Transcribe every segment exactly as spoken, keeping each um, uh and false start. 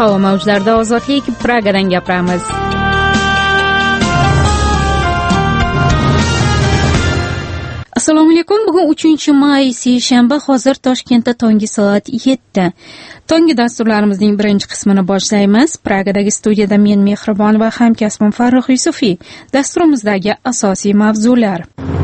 havo mavjlarida ozodlik, Pragadan gapiramiz. Assalomu alaykum. Bugun uchinchi may seshanba, hozir Toshkentda tongi soat yetti. Tongi dasturlarimizning birinchi qismini boshlaymiz. Pragadagi studiyada men Mehribon va hamkasbim Farruh Yusufiy. Dasturimizdagi asosiy mavzular.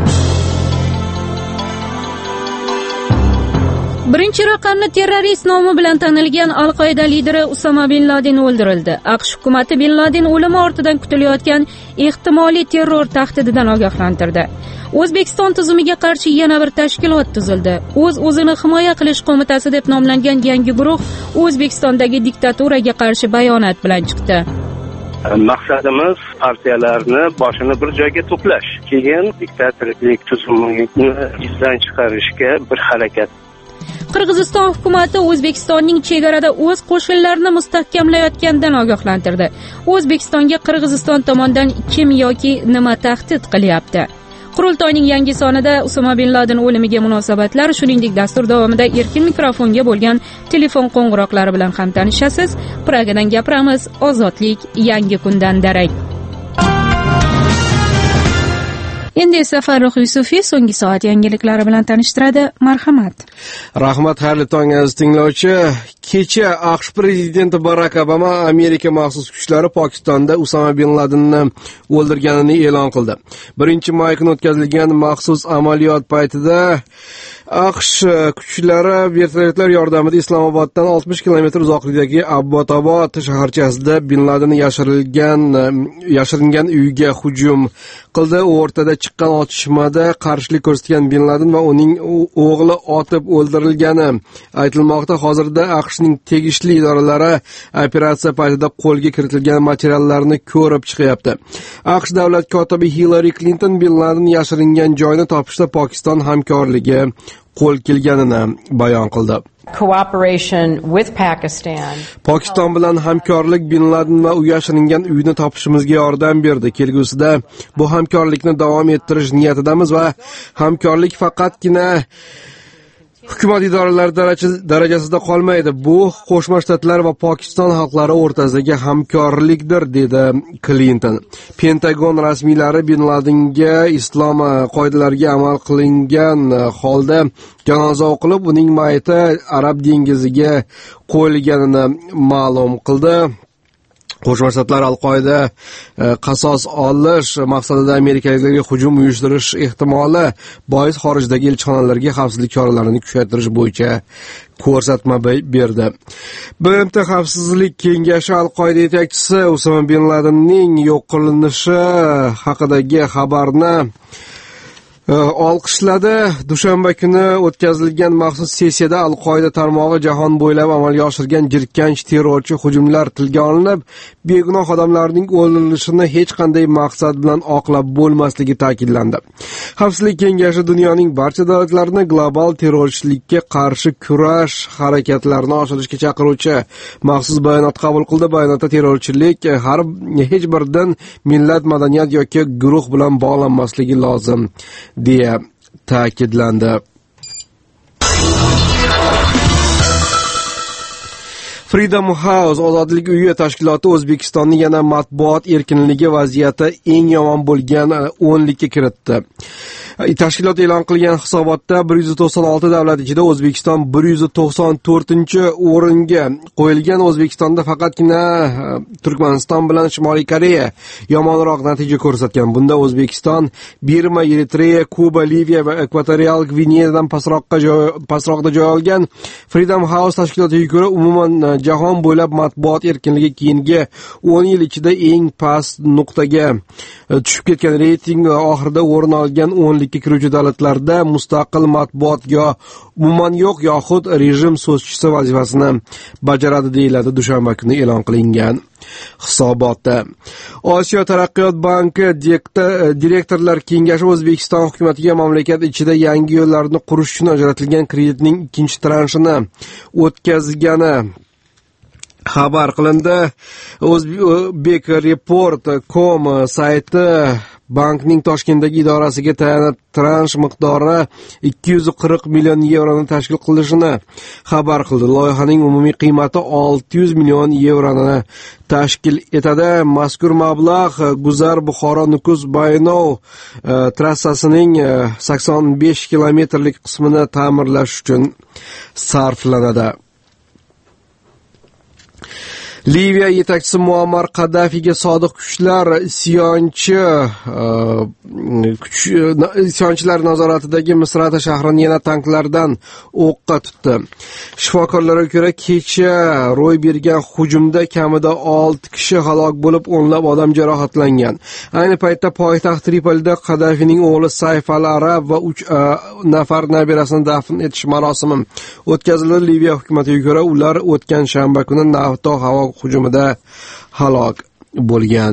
Birinchi raqamli terrorist nomi bilan tanilgan Al-Qoida lideri Usama bin Laden o'ldirildi. AQSh hukumati bin Laden o'limi ortidan kutilayotgan ehtimoliy terror tahdididan ogohlantirdi. O'zbekiston tuzumiga qarshi yana bir tashkilot tuzildi. O'z-o'zini himoya qilish qo'mitasi deb nomlangan yangi guruh O'zbekistondagi diktaturaga qarshi bayonot bilan chiqdi. Maqsadimiz partiyalarni boshini bir joyga to'plash, keyin diktatorlik tuzumini izdan chiqarishga bir harakat. Qirg'iziston hukumati O'zbekistonning chegarada o'z qo'shinlarini mustahkamlayotganidan ogohlantirdi. O'zbekistonga Qirg'iziston tomonidan kim yoki nima tahdid qilyapti? Qurultoyning yangi sonida Usama bin Laden o'limiga munosabatlar, shuningdek dastur davomida erkin mikrofonga bo'lgan telefon qo'ng'iroqlari bilan ham tanishasiz. Pragadan gapiramiz, ozodlik yangi kundan darak. Endi esa Farruh Yusufiy so'nggi soat yangiliklari bilan tanishtiradi. Marhamat. Rahmat, xayrli tong aziz tinglovchi. Kecha AQSh prezidenti Barak Obama Amerika maxsus kuchlari Pokistonda Usama bin Ladenni o'ldirganini e'lon qildi. birinchi may kuni o'tkazilgan maxsus amaliyot paytida AQSh kuchlari vertolyotlar yordamida Islomoboddan oltmish kilometr uzoqlikdagi Abbotobod shaharchasida bin Laden yashirilgan yashiringan uyga hujum qildi. O'rtada chiqqan otishmada qarshilik ko'rsatgan bin Laden va uning o'g'li otib o'ldirilgani aytilmoqda. Hozirda AQShning tegishli idoralari operatsiya paytida qo'lga kiritilgan materiallarni ko'rib chiqyapti. AQSh davlat kotibi Hillary Clinton bin Laden yashiringan joyni topishda Pokiston hamkorligi qo'l kelganini bayon qildi. Cooperation with Pakistan. Pokiston bilan hamkorlik bin Laden va u yashiringan uyni topishimizga yordam berdi. Kelgusida bu hamkorlikni davom ettirish niyatidamiz va hamkorlik faqatgina hukumat idoralari darajasida qolmaydi. Bu Qo'shma Shtatlar va Pokiston xalqlari o'rtasidagi hamkorlikdir, dedi Clinton. Pentagon rasmiylari bin Ladenga islom qoidalariga amal qilingan holda janoza o'qilib, uning mayiti Arab dengiziga qo'yilganini ma'lum qildi. Qo'shma Shtatlar Al-Qoida qasos olish maqsadida amerikaliklarga hujum uyushtirish ehtimoli bois xorijdagi elchixonalarga xavfsizlik choralarini kuchaytirish bo'yicha ko'rsatma berdi. B M T Xavfsizlik kengashi Al-Qoida yetakchisi Usama bin Ladenning yo'q qilinishi haqidagi xabarni olqishladi. Dushanba kuni o'tkazilgan maxsus sessiyada Al-Qoida tarmog'i jahon bo'ylab amalga oshirgan jirkanch terrorchi hujumlar tilga olinib, begunoh odamlarning o'ldirilishini hech qanday maqsad bilan oqlab bo'lmasligi ta'kidlandi. Xavfsizlik kengashi dunyoning barcha davlatlarini global terrorchilikka qarshi kurash harakatlarini oshirishga chaqiruvchi maxsus bayonot qabul qildi. Bayonotda terrorchilik har hech bir din, millat, madaniyat yoki guruh bilan bog'lanmasligi lozim deya ta'kidlandi. Freedom House ozodlik uyi tashkiloti O'zbekistonni yana matbuot erkinligi vaziyati eng yomon bo'lgan o'nlikka kiritdi. Tashkilot e'lon qilgan hisobotda bir yuz to'qson olti davlat ichida O'zbekiston bir yuz to'qson to'rtinchi o'ringa qo'yilgan. O'zbekistonda faqatgina Turkmaniston bilan Shimoliy Koreya yomonroq natija ko'rsatgan. Bunda O'zbekiston Birma, Eritreya, Kuba, Liviya va Ekvatorial Gvineyadan pastroqqa joy pastroqda joy olgan. Freedom House tashkilotiga ko'ra umuman jahon bo'ylab matbuot erkinligi keyingi o'n yil ichida eng past nuqtaga tushib ketgan. Reyting oxirida o'rin olgan o'nlikka kiruvchi davlatlarda mustaqil matbuot yo umuman yo'q yoxud rejim so'zchisi vazifasini bajaradi, deyiladi dushanba kuni e'lon qilingan hisobotda. Osiyo taraqqiyot banki direktorlar kengashi O'zbekiston hukumatiga mamlakat ichida yangi yo'llarni qurish uchun ajratilgan kreditning ikkinchi transhini o'tkazgani xabar qilindi. O'zbek report dot com sayti bankning Toshkentdagi idorasiga tayanib transh miqdori ikki yuz qirq million yevroni tashkil qilishini xabar qildi. Loyihaning umumiy qiymati olti yuz million yevroni tashkil etadi. Mazkur mablag' Guzar Buxoro Nukus Baynov trassasining sakson besh kilometrlik qismini ta'mirlash uchun sarflanadi. Liviya yetakchisi Muammar Qaddafiga sodiq kuchlar isyonchi isyonchilar nazoratidagi Misrata shahrini yana tanklardan o'qqa tutdi. Shifokorlarga ko'ra, kecha ro'y bergan hujumda kamida olti kishi halok bo'lib, o'nlab odam jarohatlangan. Ayni paytda poytaxt Tripolida Qaddafining o'g'li Sayf al-Arab va uch nafar nabirasini dafn etish marosimi o'tkazildi. Liviya hukumatiga ko'ra, ular o'tgan shanba kuni NATO havo hujumida halok bo'lgan.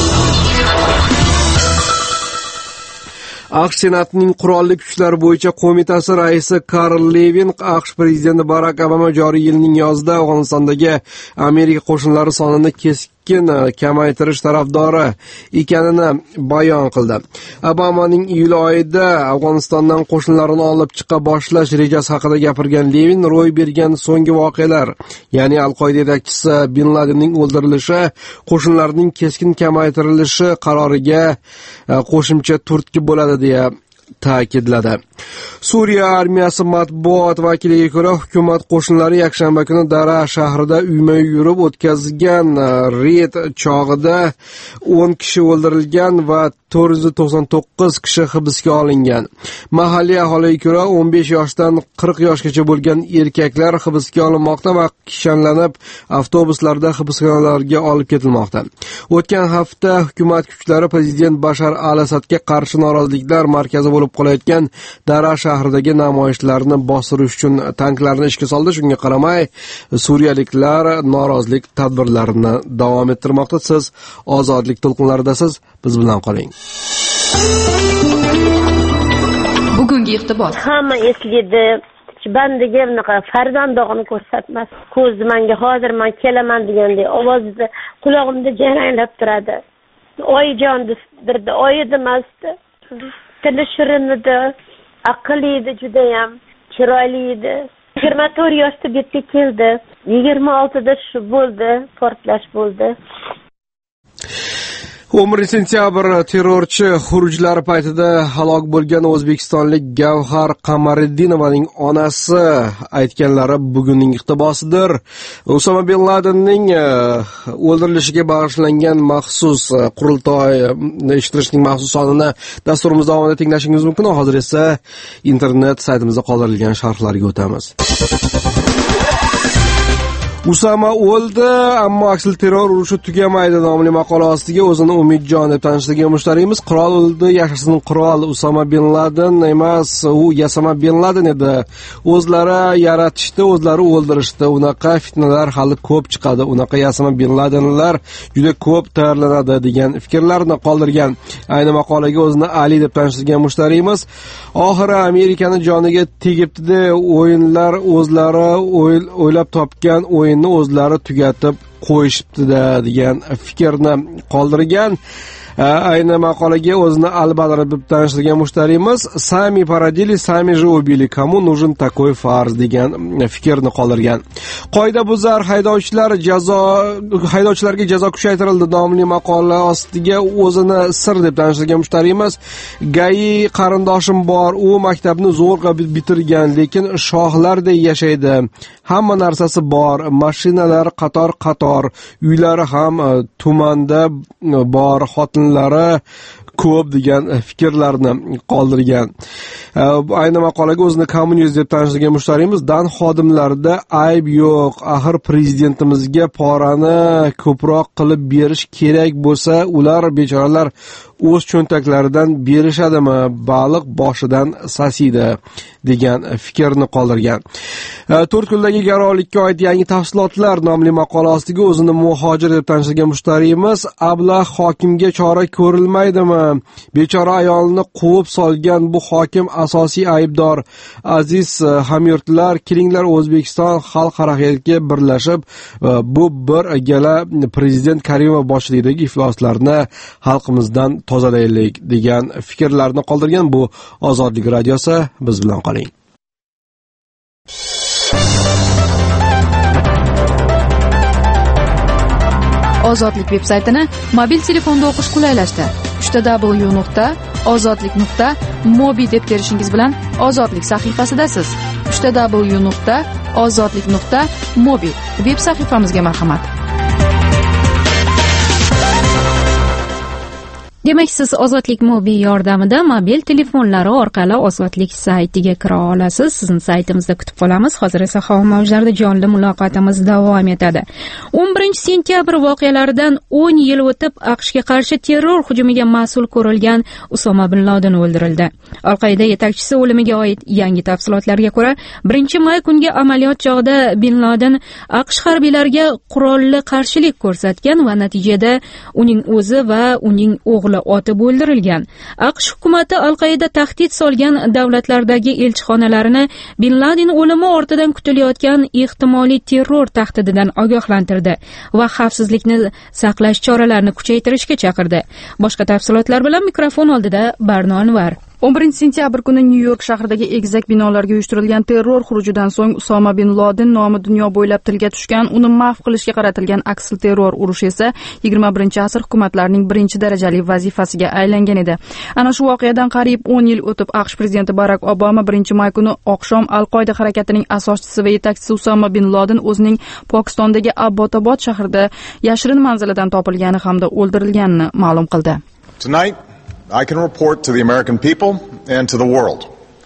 AQSh Senatining qurolli kuchlar bo'yicha qo'mitasi raisi Karl Levin AQSh prezidenti Barak Obama joriy yilning yozida Afg'onistondagi Amerika qo'shinlari sonini keskin kamaytirish tarafdori ekanini bayon qildi. Obamaning iyul oyida Afg'onistondan qo'shinlarini olib chiqa boshlash rejasi haqida gapirgan Levin ro'y bergan so'nggi voqealar, ya'ni Al-Qoida yetakchisi Bin Ladenning o'ldirilishi, qo'shinlarning keskin kamaytirilishi qaroriga qo'shimcha turtki bo'ladi deya ta'kidladi. Suriya armiyasi matbuot vakiliga ko'ra, hukumat qo'shinlari yakshanba kuni Dara shahrida uyma-uy yurib o'tkazgan reyd chog'ida o'n kishi o'ldirilgan va to'rt yuz to'qson to'qqiz kishi hibsga olingan. Mahalliy aholiga ko'ra, o'n besh yoshdan qirq yoshgacha bo'lgan erkaklar hibsga olinmoqda va kishanlanib avtobuslarda hibsxonalarga olib ketilmoqda. O'tgan hafta hukumat kuchlari prezident Bashar al-Asadga qarshi noroziliklar markazi bo'lib qolayotgan Dara shahridagi namoyishlarni bostirish uchun tanklarni ishga soldi. Shunga qaramay, suriyaliklar norozilik tadbirlarini davom ettirmoqda. Siz ozodlik to'lqinlaridasiz, biz bilan qoling. Bugungi iqtibos. Hamma eslaydi. Bandiga bunaqa farzandog'ini ko'rsatmas. Ko'zi menga hozir men kelaman degandek ovozida qulog'imda jaranglab turadi. Oyijon dirdi, oyi demasdi. Tili shirin edi, aqlli edi, juda ham chiroyli edi. yigirma to'rt yoshda bu yerga keldi. yigirma oltida shu bo'ldi, portlash bo'ldi. o'n birinchi sentyabr terrorchi xurujlari paytida halok bo'lgan o'zbekistonlik Gavhar Qamariddinovaning onasi aytganlari bugunning iqtibosidir. Usama bin Ladenning o'ldirilishiga bag'ishlangan maxsus qurultoy ishtirishning maxsus sonini dasturimiz davomida tinglashingiz mumkin. Hozir esa internet saytimizda qoldirilgan sharhlarga o'tamiz. Usama o'ldi, ammo aksil terror urushi tugamaydi nomli maqola ostiga o'zini Umidjon deb tanishtirgan mushtariyimiz. Qirol o'ldi, yashasin qirol. Usama bin Laden emas, u Yasama bin Laden edi. O'zlari yaratishdi, o'zlari o'ldirishdi. Unaqa fitnalar hali ko'p chiqadi. Unaqa Yasama bin Ladenlar juda ko'p tayyorlanadi degan fikrlarni qoldirgan. Ayni maqolaga o'zini Ali deb tanishtirgan mushtariyimiz oxiri Amerikani joniga tegibdi, o'yinlar o'zlari o'ylab topgan o'yin o'zlari tugatib qo'yishibdi-da degan fikrni qoldirgan. Ayni maqolaga o'zini Al-Badr deb tanishtirgan mushtariyimiz Sami paradili, sami же убили, кому нужен такой фарс degan fikrni qoldirgan. Qoida buzar haydovchilar jazo haydovchilarga jazo kuchaytirildi nomli maqola ostiga o'zini sir deb tanishtirgan mushtariyimiz Gai qarindoshim bor, u maktabni zo'rg'a bitirgan, lekin shohlardek yashaydi. Hamma narsasi bor, mashinalar qator-qator, uylari ham tumanda bor, xotinlari ko'p degan fikrlarni qoldirgan. Ayni maqolaga o'zini kommunist deb tanishtirgan mushtariyimiz dan xodimlarda ayb yo'q. Axir prezidentimizga porani ko'proq qilib berish kerak bo'lsa, ular bechoralar o'z cho'ntaklaridan berishadimi, baliq boshidan sasiydi degan fikrni qoldirgan. to'rt kundagi garovlikka oid yangi tafsilotlar nomli maqola ostiga o'zini muhojir deb tanishtirgan mushtariyimiz ablah hokimga chora ko'rilmaydimi? Bechora ayolni quvib solgan bu hokim asosiy aybdor. Aziz hamyurtlar, kelinglar O'zbekiston xalq harakatiga birlashib bu bir gala prezident Karimov boshchiligidagi ifloslarni xalqimizdan tozalaylik degan fikrlarni qoldirgan bu Ozodlik radiosi. Biz bilan qoling. Ozodlik veb-saytini mobil telefonda o'qish qulaylashdi. uch w w nuqta ozodlik nuqta mobi deb terishingiz bilan Ozodlik sahifasidasiz. uch w w nuqta ozodlik nuqta mobi veb sahifamizga marhamat. Demak, siz Ozodlik mobil yordamida mobil telefonlari orqali Ozodlik saytiga kira olasiz. Sizni saytimizda kutib qolamiz. Hozir esa havo mavjlarida jonli muloqotimiz davom etadi. o'n birinchi sentyabr voqealaridan o'n yil o'tib AQShga qarshi terror hujumiga mas'ul ko'rilgan Usoma bin Laden o'ldirildi. Al-Qoida yetakchisi o'limiga oid yangi tafsilotlarga ko'ra, birinchi may kungi amaliyot chog'ida bin Laden AQSh harbiylariga qurolli qarshilik ko'rsatgan va natijada uning o'zi va uning o'g'li otib o'ldirilgan. AQSh hukumati Al-Qoida tahdid solgan davlatlardagi elchixonalarini bin Laden o'limi ortidan kutilayotgan ehtimoliy terror tahdididan ogohlantirdi va xavfsizlikni saqlash choralarini kuchaytirishga chaqirdi. Boshqa tafsilotlar bilan mikrofon oldida Barno Anvar. o'n birinchi sentyabr kuni Nyu-York shahridagi egizak binolarga uyushtirilgan terror xurujidan so'ng Usoma bin Laden nomi dunyo bo'ylab tilga tushgan, uni mahv qilishga qaratilgan aksil terror urushi esa yigirma birinchi asr hukumatlarining birinchi darajali vazifasiga aylangan edi. Ana shu voqeadan qariyb o'n yil o'tib AQSh prezidenti Barak Obama birinchi may kuni oqshom Al-Qoida harakatining asoschisi va yetakchisi Usoma bin Laden o'zining Pokistondagi Abbotobod shahrida yashirin manzilidan topilgani hamda o'ldirilganini ma'lum qildi. Tonight I can report to the American people and to the world.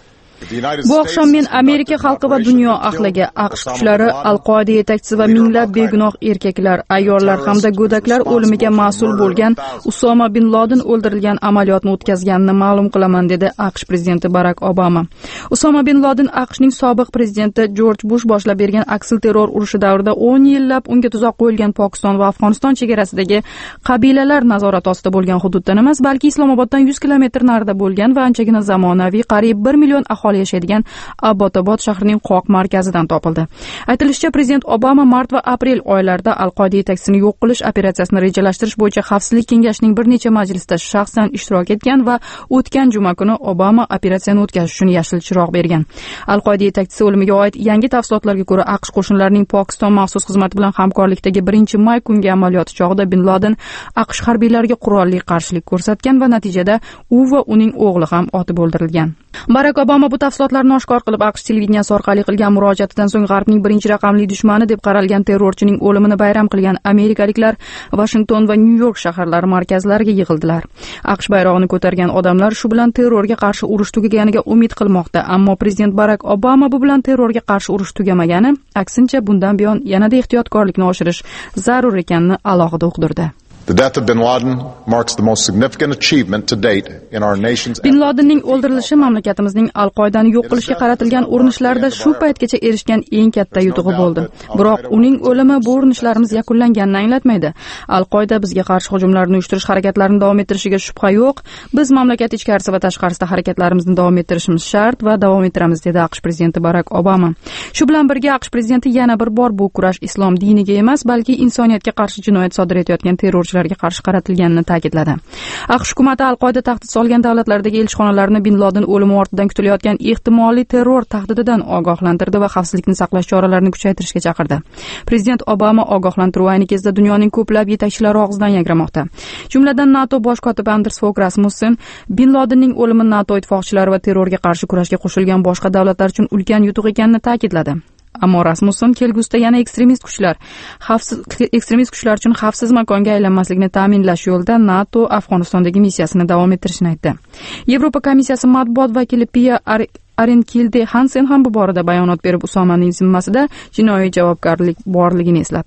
Bu oqshom men Amerika xalqi va dunyo ahliga AQSh kuchlari, Al-Qoida yetakchisi va minglab begunoh erkaklar, ayollar hamda go'daklar o'limiga mas'ul bo'lgan Usoma bin Laden o'ldirilgan amaliyotni o'tkazganini ma'lum qilaman, dedi AQSh prezidenti Barak Obama. Usoma bin Laden AQShning sobiq prezidenti Jorj Bush boshlab bergan aksil terror urushi davrida o'n yillab unga tuzoq qo'yilgan Pokiston va Afg'oniston chegarasidagi qabilalar nazorati ostida bo'lgan hududdan emas, balki Islomoboddan yuz kilometr narida bo'lgan va anchagina zamonaviy qariyb bir million aholi yashaydigan Abbotobod shahrining qoq markazidan topildi. Aytilishicha, prezident Obama mart va aprel oylarida Al-Qoida yetakchisini yo'q qilish operatsiyasini rejalashtirish bo'yicha Xavfsizlik kengashining bir necha majlisida shaxsan ishtirok etgan va o'tgan juma kuni Obama operatsiyani o'tkazish uchun yashil chiroq bergan. Al-Qoida yetakchisi o'limiga oid yangi tafsilotlarga ko'ra, AQSh qo'shinlarining Pokiston maxsus xizmati bilan hamkorlikdagi birinchi may kungi amaliyoti chog'ida bin Laden AQSh harbiylariga qurolli qarshilik ko'rsatgan va natijada u va uning o'g'li ham otib o'ldirilgan. Barak Obama bu tafsilotlarni oshkor qilib, AQSh televideniyasi orqali qilgan murojaatidan so'ng G'arbning birinchi raqamli dushmani deb qaralgan terrorchining o'limini bayram qilgan amerikaliklar Washington va Nyu-York shaharlari markazlariga yig'ildilar. AQSh bayrog'ini ko'targan odamlar shu bilan terrorga qarshi urush tugaganiga umid qilmoqda, ammo prezident Barak Obama bu bilan terrorga qarshi urush tugamagani, aksincha bundan buyon yanada ehtiyotkorlikni oshirish zarur ekanini alohida uqdirdi. The death of bin Laden marks the most significant achievement to date in our nation's Bin Ladenning o'ldirilishi mamlakatimizning Al-Qoidani yo'q qilishga qaratilgan urinishlarda shu paytgacha erishgan eng katta yutug'i bo'ldi. Biroq uning o'limi bu urinishlarimiz yakunlanganini anglatmaydi. Al-Qoida bizga qarshi hujumlarni uyushtirish harakatlarini davom ettirishiga shubha yo'q. Biz mamlakat ichkarisi va tashqarisida harakatlarimizni davom ettirishimiz shart va davom ettiramiz, dedi AQSh prezidenti Barak Obama. Shu bilan birga AQSh prezidenti yana bir bor bu kurash islom diniga emas, balki insoniyatga qarshi jinoyat sodir etayotgan terrorchilar qarshi qaratilganini ta'kidladi. AQSh hukumati Al-Qoida tahdid solgan davlatlardagi elchixonalarni bin Laden o'limi ortidan kutilayotgan ehtimoliy terror tahdididan ogohlantirdi va xavfsizlikni saqlash choralarini kuchaytirishga chaqirdi. Prezident Obama ogohlantiruvi ayni kezda dunyoning ko'plab yetakchilari og'zidan yangramoqda. Jumladan NATO bosh kotibi Anders Fogh Rasmussen bin Ladenning o'limi NATO ittifoqchilari va terrorga qarshi kurashga qo'shilgan boshqa davlatlar uchun ulkan yutuq ekanini ta'kidladi. Ammo Rasmussen kelgusida yana ekstremist kuchlar, xavfsiz ekstremist kuchlar uchun xavfsiz makonga aylanmaslikni ta'minlash yo'lida NATO Afg'onistondagi missiyasini davom ettirishini aytdi. Yevropa komissiyasi matbuot vakili Pia Arenkilde Hansen ham bu borada bayonot berib, Usomaning zimmasida jinoiy javobgarlik borligini eslatdi.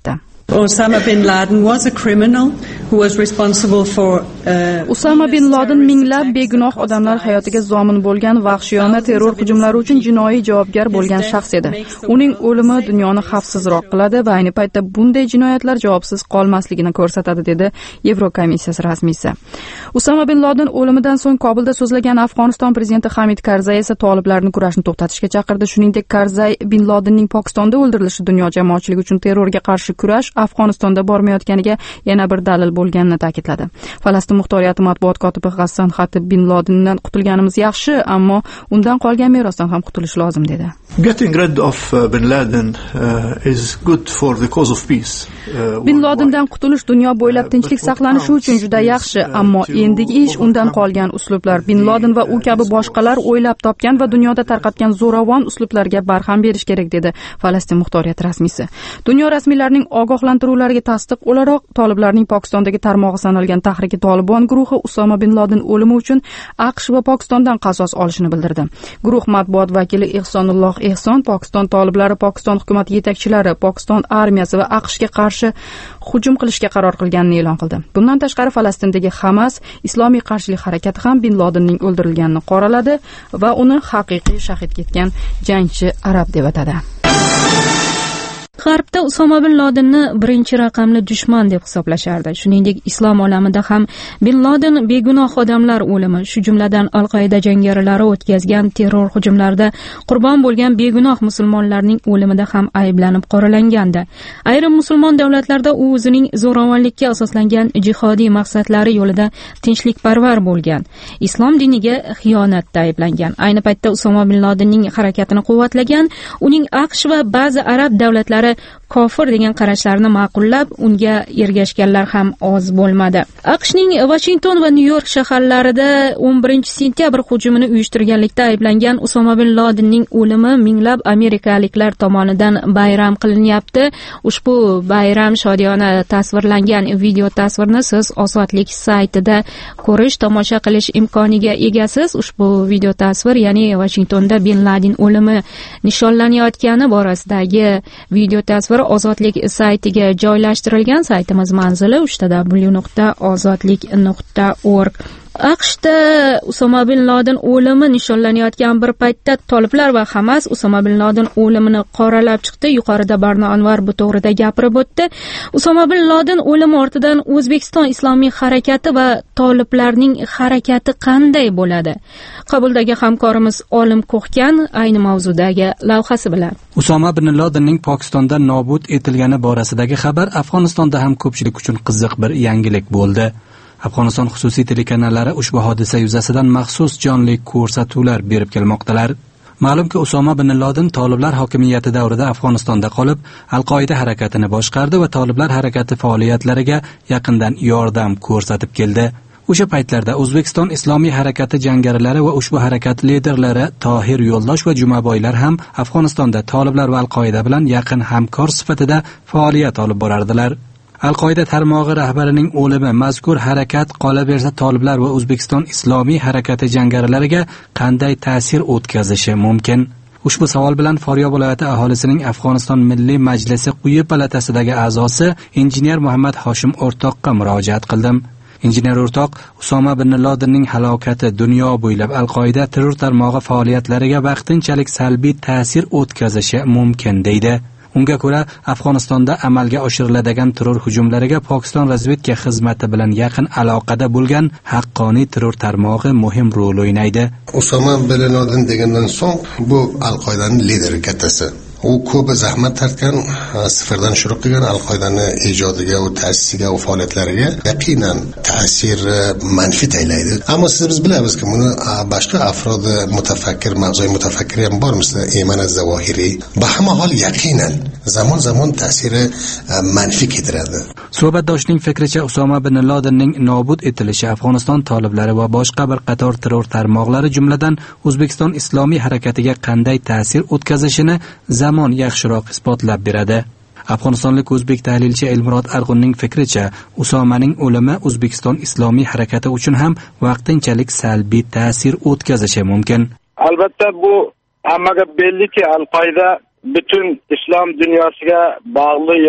Osama bin Laden was a criminal who was responsible for uh, Usama bin Laden minglab begunoh odamlar hayotiga zomin bo'lgan vahshiyona terror hujumlari uchun jinoiy javobgar bo'lgan shaxs edi. Uning o'limi dunyoni xavfsizroq qiladi va ayni paytda bunday jinoyatlar javobsiz qolmasligini ko'rsatadi, dedi Yevrokomissiyasi rasmiysi. Usama bin Laden o'limidan so'ng Kobulda so'zlagan Afg'oniston prezidenti Hamid Karzay esa toliblarni kurashni to'xtatishga chaqirdi. Shuningdek, Karzay bin Ladenning Pokistonda o'ldirilishi dunyo jamoatchiligi uchun terrorga qarshi kurash Afg'onistonda bormayotganiga yana bir dalil bo'lganini ta'kidladi. Falastin muxtoriyati matbuot kotibi G'assan Xatib bin Ladendan qutulganimiz yaxshi, ammo undan qolgan merosdan ham qutulish lozim, dedi. Getting rid of uh, bin Laden uh, is good for the cause of peace. Uh, bin Ladendan qutulish dunyo bo'ylab tinchlik saqlanishi uchun juda yaxshi, ammo endigi ish undan qolgan uslublar. Bin Laden va u kabi boshqalar o'ylab topgan va dunyoda tarqatgan zo'ravon uslublarga barham berish kerak, dedi Falastin muxtoriyati rasmiysi. Dunyo rasmiylarining ogohlantiruvlariga tasdiq o'laroq, toliblarning Pokistondagi tarmog'i sanalgan Tahriki Tolibon guruhi Usama bin Laden o'limi uchun AQSh va Pokistondan qasos olishini bildirdi. Guruh matbuot vakili Ehsonulloh Ehson Pokiston toliblari Pokiston hukumati yetakchilari, Pokiston armiyasi va AQShga qarshi hujum qilishga qaror qilganini e'lon qildi. Bundan tashqari Falastindagi Hamas islomiy qarshilik harakati ham bin Ladenning o'ldirilganini qoraladi va uni haqiqiy shahid ketgan jangchi arab deb atadi. G'arbda Usama bin Ladenni birinchi raqamli dushman deb hisoblashardi. Shuningdek, islom olamida ham bin Laden begunoh odamlar o'limi, shu jumladan Al-Qoida jangarilari o'tkazgan terror hujumlarida qurbon bo'lgan begunoh musulmonlarning o'limida ham ayblanib qoralangandi. Ayrim musulmon davlatlarda u o'zining zo'ravonlikka asoslangan jihodiy maqsadlari yo'lida tinchlikparvar bo'lgan, islom diniga xiyonatda ayblangan. Ayni paytda Usama bin Ladenning harakatini quvvatlagan, uning AQSh va ba'zi arab davlatlari kofir degan qarashlarni ma'qullab, unga ergashganlar ham oz bo'lmadi. AQShning Washington va Nyu-York shaharlarida o'n birinchi sentyabr hujumini uyushtirganlikda ayblangan Usama bin Ladenning o'limi minglab amerikaliklar tomonidan bayram qilinyapti. Ushbu bayram shodiyona tasvirlangan video tasvirni siz Ozodlik saytida ko'rish, tomosha qilish imkoniga egasiz. Ushbu video tasvir, ya'ni Washingtonda bin Laden o'limi nishonlanayotgani borasidagi video tasvir Ozodlik saytiga joylashtirilgan. Saytimiz manzili uch w nuqta ozodlik nuqta org. AQShda Usama bin Laden o'limi nishonlanayotgan bir paytda toliblar va Hamas Usama bin Laden o'limini qoralab chiqdi. Yuqorida Barno Anvar bu to'g'rida gapirib o'tdi. Usama bin Laden o'limi ortidan O'zbekiston islomiy harakati va toliblarning harakati qanday bo'ladi? Qabuldagi hamkorimiz Olim Ko'xkan ayni mavzudagi lavhasi bilan. Usama bin Ladenning Pokistonda nobud etilgani borasidagi xabar Afg'onistonda ham ko'pchilik uchun qiziq bir yangilik bo'ldi. Afg'oniston xususiy telekanallari ushbu hodisa yuzasidan maxsus jonli ko'rsatuvlar berib kelmoqdalar. Ma'lumki, Usama bin Laden toliblar hokimiyati davrida Afg'onistonda qolib, Al-Qoida harakatini boshqardi va toliblar harakati faoliyatlariga yaqindan yordam ko'rsatib keldi. O'sha paytlarda O'zbekiston islomiy harakati jangarilari va ushbu harakat liderlari Tohir Yo'ldosh va Jumaboylar ham Afg'onistonda toliblar va Al-Qoida bilan yaqin hamkor sifatida faoliyat olib borardilar. Al-Qoida tarmog'i rahbarining o'limi mazkur harakat qolaversa toliblar va O'zbekiston islomiy harakati jangarilariga qanday ta'sir o'tkazishi mumkin? Ushbu savol bilan Faryob viloyati aholisining Afg'oniston Milliy Majlisi quyi palatasidagi a'zosi injener Muhammad Hoshim O'rtoqqa murojaat qildim. Injener O'rtoq, Usama bin Ladenning halokati dunyo bo'ylab Al-Qoida terror tarmog'i faoliyatlariga vaqtinchalik salbiy ta'sir o'tkazishi mumkin deydi. Unga ko'ra, Afg'onistonda amalga oshiriladigan terror hujumlariga Pokiston razvedka xizmati bilan yaqin aloqada bo'lgan haqqoniy terror tarmog'i muhim rol o'ynaydi. Usama bin Laden degandan so'ng bu Al-Qoidaning lideri kattasi. U ko'p zahmat tortgan, sifirdan shuru qilgan Al-Qoidani ijodiga va ta'sisiga va faoliyatlariga yaqinan ta'sir manfiy taylaydi. Ammo siz biz bilamizki, buni boshqa afrod mutafakkir, mavzuy mutafakkir ham bor, misol Ayman az-Zawahiri. Bahmahol yaqinan zamon zamon ta'siri manfiy keltiradi. Suhbatdoshning fikricha, Usama bin Ladenning nobud etilishi Afg'oniston toliblari va boshqa bir qator terror tarmoqlari, jumladan O'zbekiston islomiy harakatiga qanday ta'sir o'tkazishini zamon yaxshiroq isbotlab beradi. Afg'onistonlik o'zbek tahlilchi Elmurod Arg'unning fikricha, Usomaning o'limi O'zbekiston islomiy harakati uchun ham vaqtinchalik salbiy ta'sir o'tkazishi mumkin. Albatta bu hammaga belliki Al-Qoida butun islom dunyosiga bog'li yo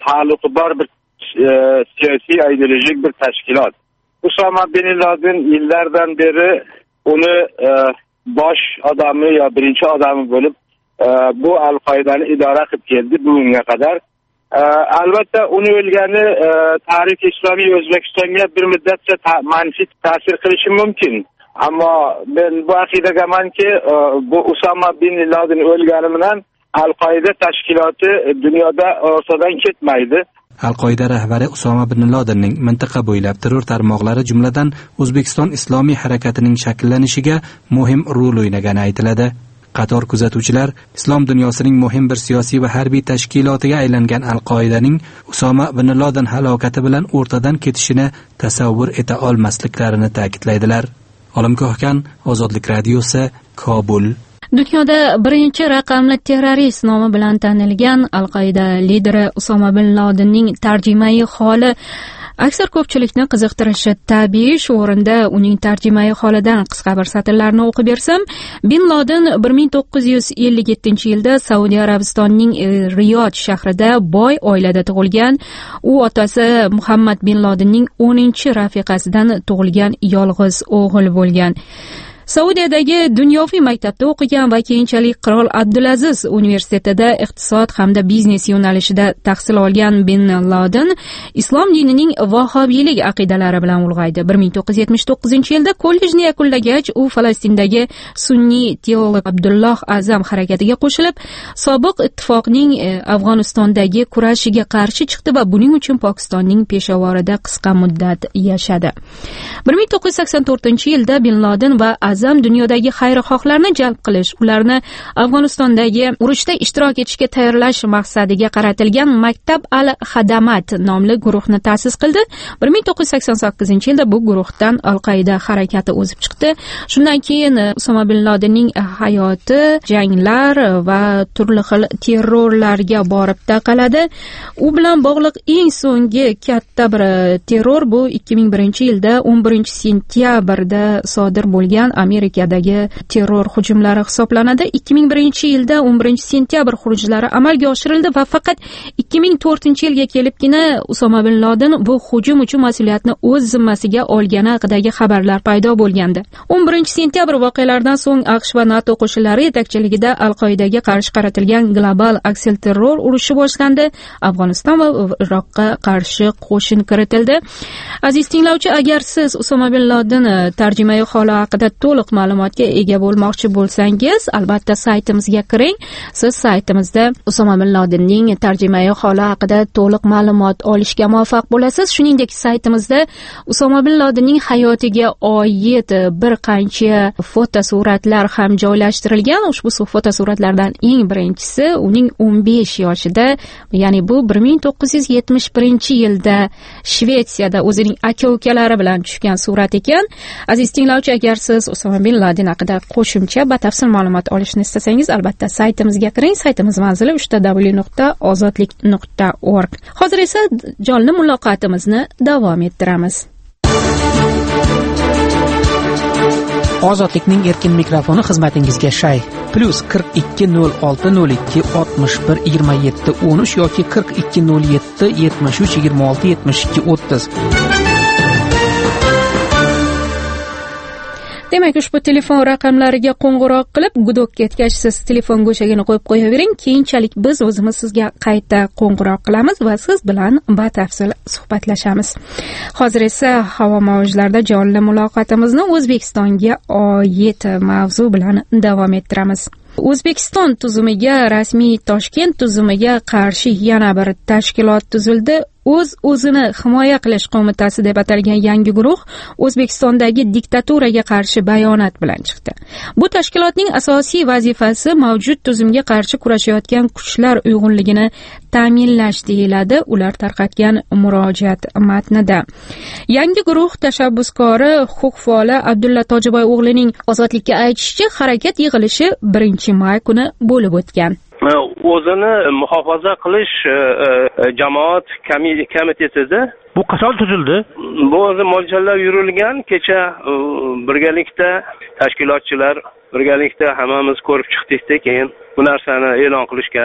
ta'alluqi bor bir e, siyosiy ideologik bir tashkilot. Usama bin Laden yillardan beri uni e, bosh odami yo birinchi odami bo'lib e, bu Al-Qoidani idora qilib keldi bugunga qadar. E, albatta uni o'lgani e, tarix islomiy O'zbekistonga bir muddatcha ta- manfiy ta'sir qilishi mumkin. Ammo men bu aqidagamanki, e, bu Usama bin Laden o'lgani bilan Al-Qoida tashkiloti dunyoda ortadan ketmaydi. Al-Qoida rahbari Usama bin Ladenning mintaqa bo'ylab terror tarmoqlari, jumladan O'zbekiston Islomiy harakatining shakllanishiga muhim rol o'ynagani aytiladi. Qator kuzatuvchilar islom dunyosining muhim bir siyosiy va harbiy tashkilotiga aylangan Al-Qoidaning Usama bin Laden halokati bilan o'rtadan ketishini tasavvur eta olmasliklarini ta'kidlaydilar. Olimgohkan, Ozodlik radiosi, Kobul. Dunyoda birinchi raqamli terrorist nomi bilan tanilgan Al-Qoida lideri Usama bin Ladenning tarjimai holi aksar ko'pchilikni qiziqtirishi tabiiy. Shu o'rinda uning tarjimai holidan qisqa bir satrlarni o'qib bersam, Bin Laden bir ming to'qqiz yuz ellik yettinchi yilda Saudiya Arabistonining Riyod shahrida boy oilada tug'ilgan. U otasi Muhammad bin Ladenning o'ninchi rafiqasidan tug'ilgan yolg'iz o'g'il bo'lgan. Saudiyadagi dunyoviy maktabda o'qigan va keyinchalik Qirol Abdulaziz universitetida iqtisod hamda biznes yo'nalishida tahsil olgan Bin Laden islom dinining vahobiylik aqidalari bilan ulg'aydi. bir ming to'qqiz yuz yetmish to'qqizinchi yilda kollejni yakunlagach, u Falastindagi sunniy teolog Abdulloh Azam harakatiga qo'shilib, sobiq ittifoqning Afg'onistondagi kurashiga qarshi chiqdi va buning uchun Pokistonning Peshovorida qisqa muddat yashadi. bir ming to'qqiz yuz sakson to'rtinchi yilda Bin Laden va Azam dunyodagi xayrixohlarni jalb qilish, ularni Afg'onistondagi urushda ishtirok etishga tayyorlash maqsadiga qaratilgan Maktab al-Hadamat nomli guruhni ta'sis qildi. bir ming to'qqiz yuz sakson sakkizinchi yilda bu guruhdan Al-Qoida harakati o'sib chiqdi. Shundan keyin Usama bin Ladenning hayoti janglar va turli xil terrorlarga borib taqaladi. U bilan bog'liq eng so'nggi katta bir terror bu ikki ming birinchi yilda o'n birinchi sentyabrda sodir bo'lgan Amerikadagi terror hujumlari hisoblanadi. ikki ming birinchi yilda o'n birinchi sentyabr xurujlari amalga oshirildi va faqat ikki ming to'rtinchi yilga kelibgina Usama bin Laden bu hujum uchun mas'uliyatni o'z zimmasiga olgani haqidagi xabarlar paydo bo'lgandi. o'n birinchi sentyabr voqealaridan so'ng AQSh va NATO qo'shinlari yetakchiligida Al-Qoidaga qarshi qaratilgan global aksilterror urushi boshlandi. Afg'oniston va Iroqqa qarshi qo'shin kiritildi. Aziz tinglovchi, agar siz Usama bin Laden tarjimai holi haqida to'liq ma'lumotga ega bo'lmoqchi bo'lsangiz, albatta saytimizga kiring. Siz saytimizda Usama bin Ladenning tarjimai holi haqida to'liq ma'lumot olishga muvaffaq bo'lasiz. Shuningdek, saytimizda Usama bin Ladenning hayotiga oid bir qancha fotosuratlar ham joylashtirilgan. Ushbu fotosuratlardan eng birinchisi uning o'n besh yoshida, ya'ni bu bir ming to'qqiz yuz yetmish birinchi yilda Shvetsiyada o'zining aka-ukalari bilan tushgan surat ekan. Aziz tinglovchi, agar siz Usama bin Laden haqida qo'shimcha batafsil ma'lumot olishni istasangiz, albatta saytimizga kiring. Saytimiz manzili uch w nuqta ozodlik nuqta org. Hozir esa jonli muloqotimizni davom ettiramiz. Ozodlikning erkin mikrofoni xizmatingizga shay. Plus qirq ikki nol olti nol ikki oltmish bir yigirma yetti o'n uch yoki qirq ikki nol yetti yetmish uch yigirma olti yetmish ikki o'ttiz. Demak, ushbu telefon raqamlariga qo'ng'iroq qilib, gudok ketgach siz telefon go'shagini qo'yib qo'yavering. Keyinchalik biz o'zimiz sizga qayta qo'ng'iroq qilamiz va siz bilan batafsil suhbatlashamiz. Hozir esa havo mavjlarida jonli muloqotimizni O'zbekistonga oid mavzu bilan davom ettiramiz. O'zbekiston tuzumiga, rasmiy Toshkent tuzumiga qarshi yana bir tashkilot tuzildi. O'z o'zini himoya qilish qo'mitasi deb atalgan yangi guruh O'zbekistondagi diktaturaga qarshi bayonot bilan chiqdi. Bu tashkilotning asosiy vazifasi mavjud tuzumga qarshi kurashayotgan kuchlar uyg'unligini ta'minlash deyiladi ular tarqatgan murojaat matnida. Yangi guruh tashabbuskori huquq faoli Abdulla Tojiboy o'g'lining Ozodlikka aytishicha, harakat yig'ilishi birinchi may kuni bo'lib o'tgan. O'zini muhofaza qilish jamoat komitesida bu qachon tuzildi? Bu o'zi mo'ljallab yurilgan. Kecha birgalikda tashkilotchilar birgalikda hammamiz ko'rib chiqdik, keyin bu narsani e'lon qilishga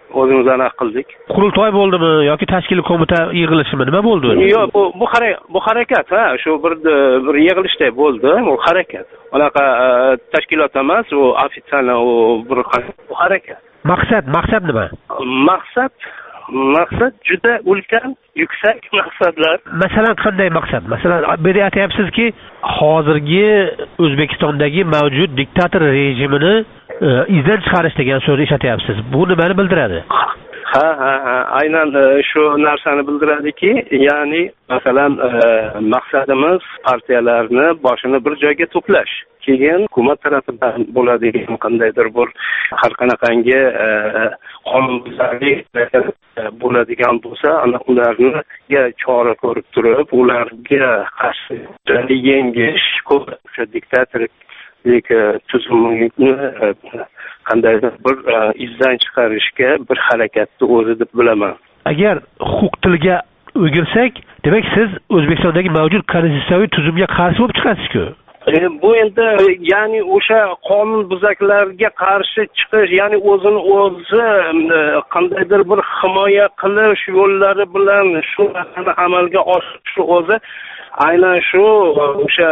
o'zimiz aniq qildik. Qurultoy bo'ldimi yoki tashkiliy qo'mita yig'ilishimi, nima bo'ldi? Yo'q, bu bu harakat, bu harakat, ha, shu bir bir yig'ilishda bo'ldi, bu harakat. Unaqa tashkilot emas, u ofitsial u bir bu harakat. Maqsad, maqsad nima? Maqsad Maqsad juda ulkan, yuksak maqsadlar. Masalan, qanday maqsad? Masalan, bu yerda aytyapsizki, hozirgi O'zbekistondagi mavjud diktator rejimini e, izdan chiqarish degan so'zni ishlatyapsiz. Bu nimani bildiradi? Ha, ha, ha, aynan shu narsani bildiradiki, ya'ni masalan, e, maqsadimiz partiyalarni boshini bir joyga to'plash. Keyin hukumat tarafidan bo'ladigan qandaydir bir har qanaqangi qonunbuzarlik bo'ladigan bo'lsa, ana ularga chora ko'rib turib, ularga qarshi yengish, o'sha diktatorlik tuzumini qandaydir bir izdan chiqarishga bir harakatni o'zi deb bilaman. Agar huquq tilga o'girsak, demak siz O'zbekistondagi mavjud konstitutsiyaviy tuzumga qarshi bo'lib chiqasiz-ku. E, bu endi ya'ni o'sha qonun buzaklarga qarshi chiqish, ya'ni o'zini o'zi qandaydir bir himoya qilish yo'llari bilan shu narsani amalga oshirish o'zi aynan shu o'sha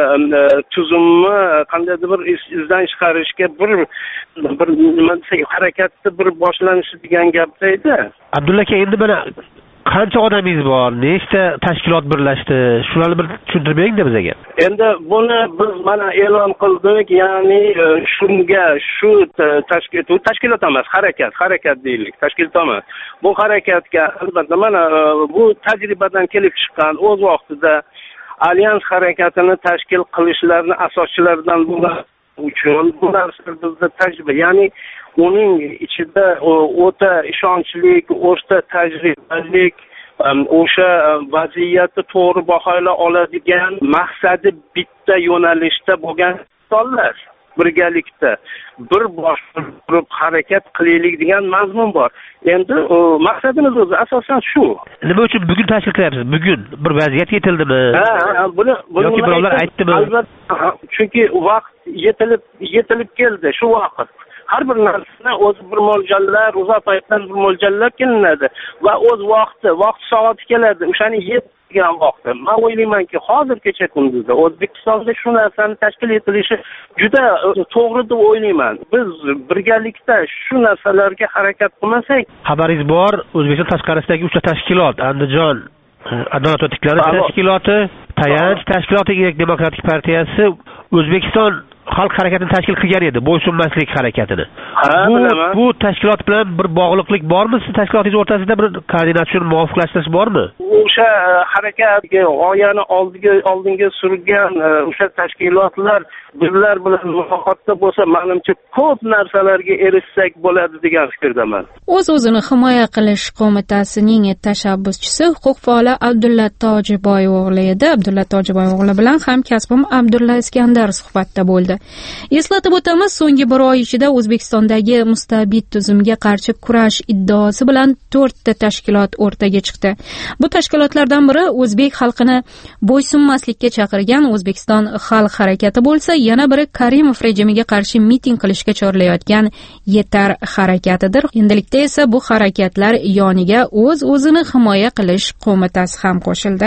tuzumni qandaydir bir izdan chiqarishga bir bir nima desak harakatni bir boshlanishi degan gapda edi. Abdulla aka, endi mana qancha odamingiz bor? Nechta tashkilot birlashdi? Shularni bir tushuntirib bering-da bizga. Endi buni biz mana e'lon qildik, ya'ni shunga shu tashkilot, tashkilot emas, harakat, harakat deylik, tashkilot emas. Bu harakatga albatta mana bu tajribadan kelib chiqqan o'z vaqtida Alyans harakatini tashkil qilishlarni asoschilaridan bo'lgan uchun bu narsa bizda tajriba, ya'ni uning ichida o'ta ishonchlik, o'rta tajribalik, o'sha vaziyatni to'g'ri baholay oladigan, maqsadi bitta yo'nalishda bo'lgan insonlar birgalikda bir bosh turib harakat qilaylik degan mazmun bor. Endi maqsadimiz o'zi asosan shu. Nima uchun bugun tashkil qilyapsiz? Bugun bir vaziyat yetildimi? Ha, buni yoki birovlar aytdimi? Albatta, chunki vaqt yetilib yetilib keldi, shu vaqt. Har bir narsani o'z bir mo'ljallar, uzoq paytdan bir mo'ljallar kelinadi va o'z vaqti, vaqt soati keladi. O'shani yetgan vaqti. Men o'ylaymanki, hozirgacha kunduzda O'zbekistonda shu narsani tashkil etilishi juda to'g'ri deb o'ylayman. Biz birgalikda shu narsalarga harakat qilmasak, xabaringiz bor, O'zbekiston tashqarisidagi uchta tashkilot, Andijon Adolat va tiklanish tashkiloti, Tayanch tashkiloti, Erk demokratik partiyasi O'zbekiston xalq harakatini tashkil qilgan edi, bo'ysunmaslik harakatini. Bu bu tashkilot bilan bir bog'liqlik bormi? Siz tashkilotingiz o'rtasida bir koordinatsiya, muvofiqlashtirish bormi? O'sha harakatga, g'oyani oldiga oldinga surgan o'sha tashkilotlar bizlar bilan muloqotda bo'lsa, menimcha ko'p narsalarga erishsak bo'ladi degan fikrdaman. O'z-o'zini himoya qilish qo'mitasining tashabbuschisi huquq faoli Abdulla Tojiboyev o'g'li edi. Abdulla Tojiboyev o'g'li bilan hamkasbim Abdulla Iskandar suhbatda bo'ldi. Eslatib o'tamiz, so'nggi bir oy ichida O'zbekistondagi mustabid tuzumga qarshi kurash iddaosi bilan to'rtta tashkilot o'rtaga chiqdi. Bu tashkilotlardan biri o'zbek xalqini bo'ysunmaslikka chaqirgan O'zbekiston xalq harakati bo'lsa, yana biri Karimov rejimiga qarshi miting qilishga chorlayotgan Yetar harakatidir. Endilikda esa bu harakatlar yoniga o'z-o'zini himoya qilish qo'mitasi ham qo'shildi.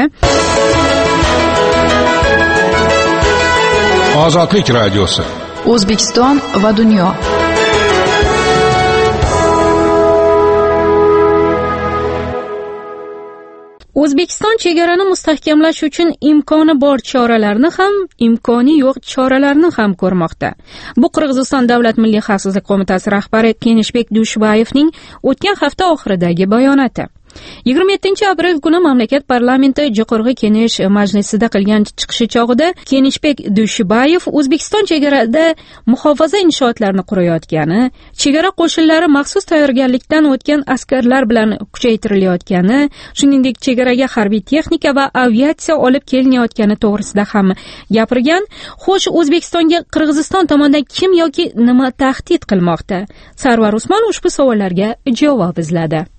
Ozodlik radiosi. O'zbekiston va dunyo. O'zbekiston chegarani mustahkamlash uchun imkoni bor choralarni ham, imkoni yo'q choralarni ham ko'rmoqda. Bu Qirg'iziston Davlat Milliy xavfsizlik qo'mitasi rahbari Kenishbek Dushbayevning o'tgan hafta oxiridagi bayonoti. yigirma yettinchi aprel kuni mamlakat parlamenti Jo'qorg'i Kengash majlisida qilgan chiqishi chog'ida Kenishbek Dushbayev O'zbekiston chegarada muhofaza inshootlarini qurayotgani, chegara qo'shinlari maxsus tayyorgarlikdan o'tgan askarlar bilan kuchaytirilayotgani, shuningdek chegaraga harbiy texnika va aviatsiya olib kelinayotgani to'g'risida ham gapirgan. Xo'sh, O'zbekistonga Qirg'iziston tomonidan kim yoki nima tahdid qilmoqda? Sarvar Usmon ushbu savollarga javob izladi.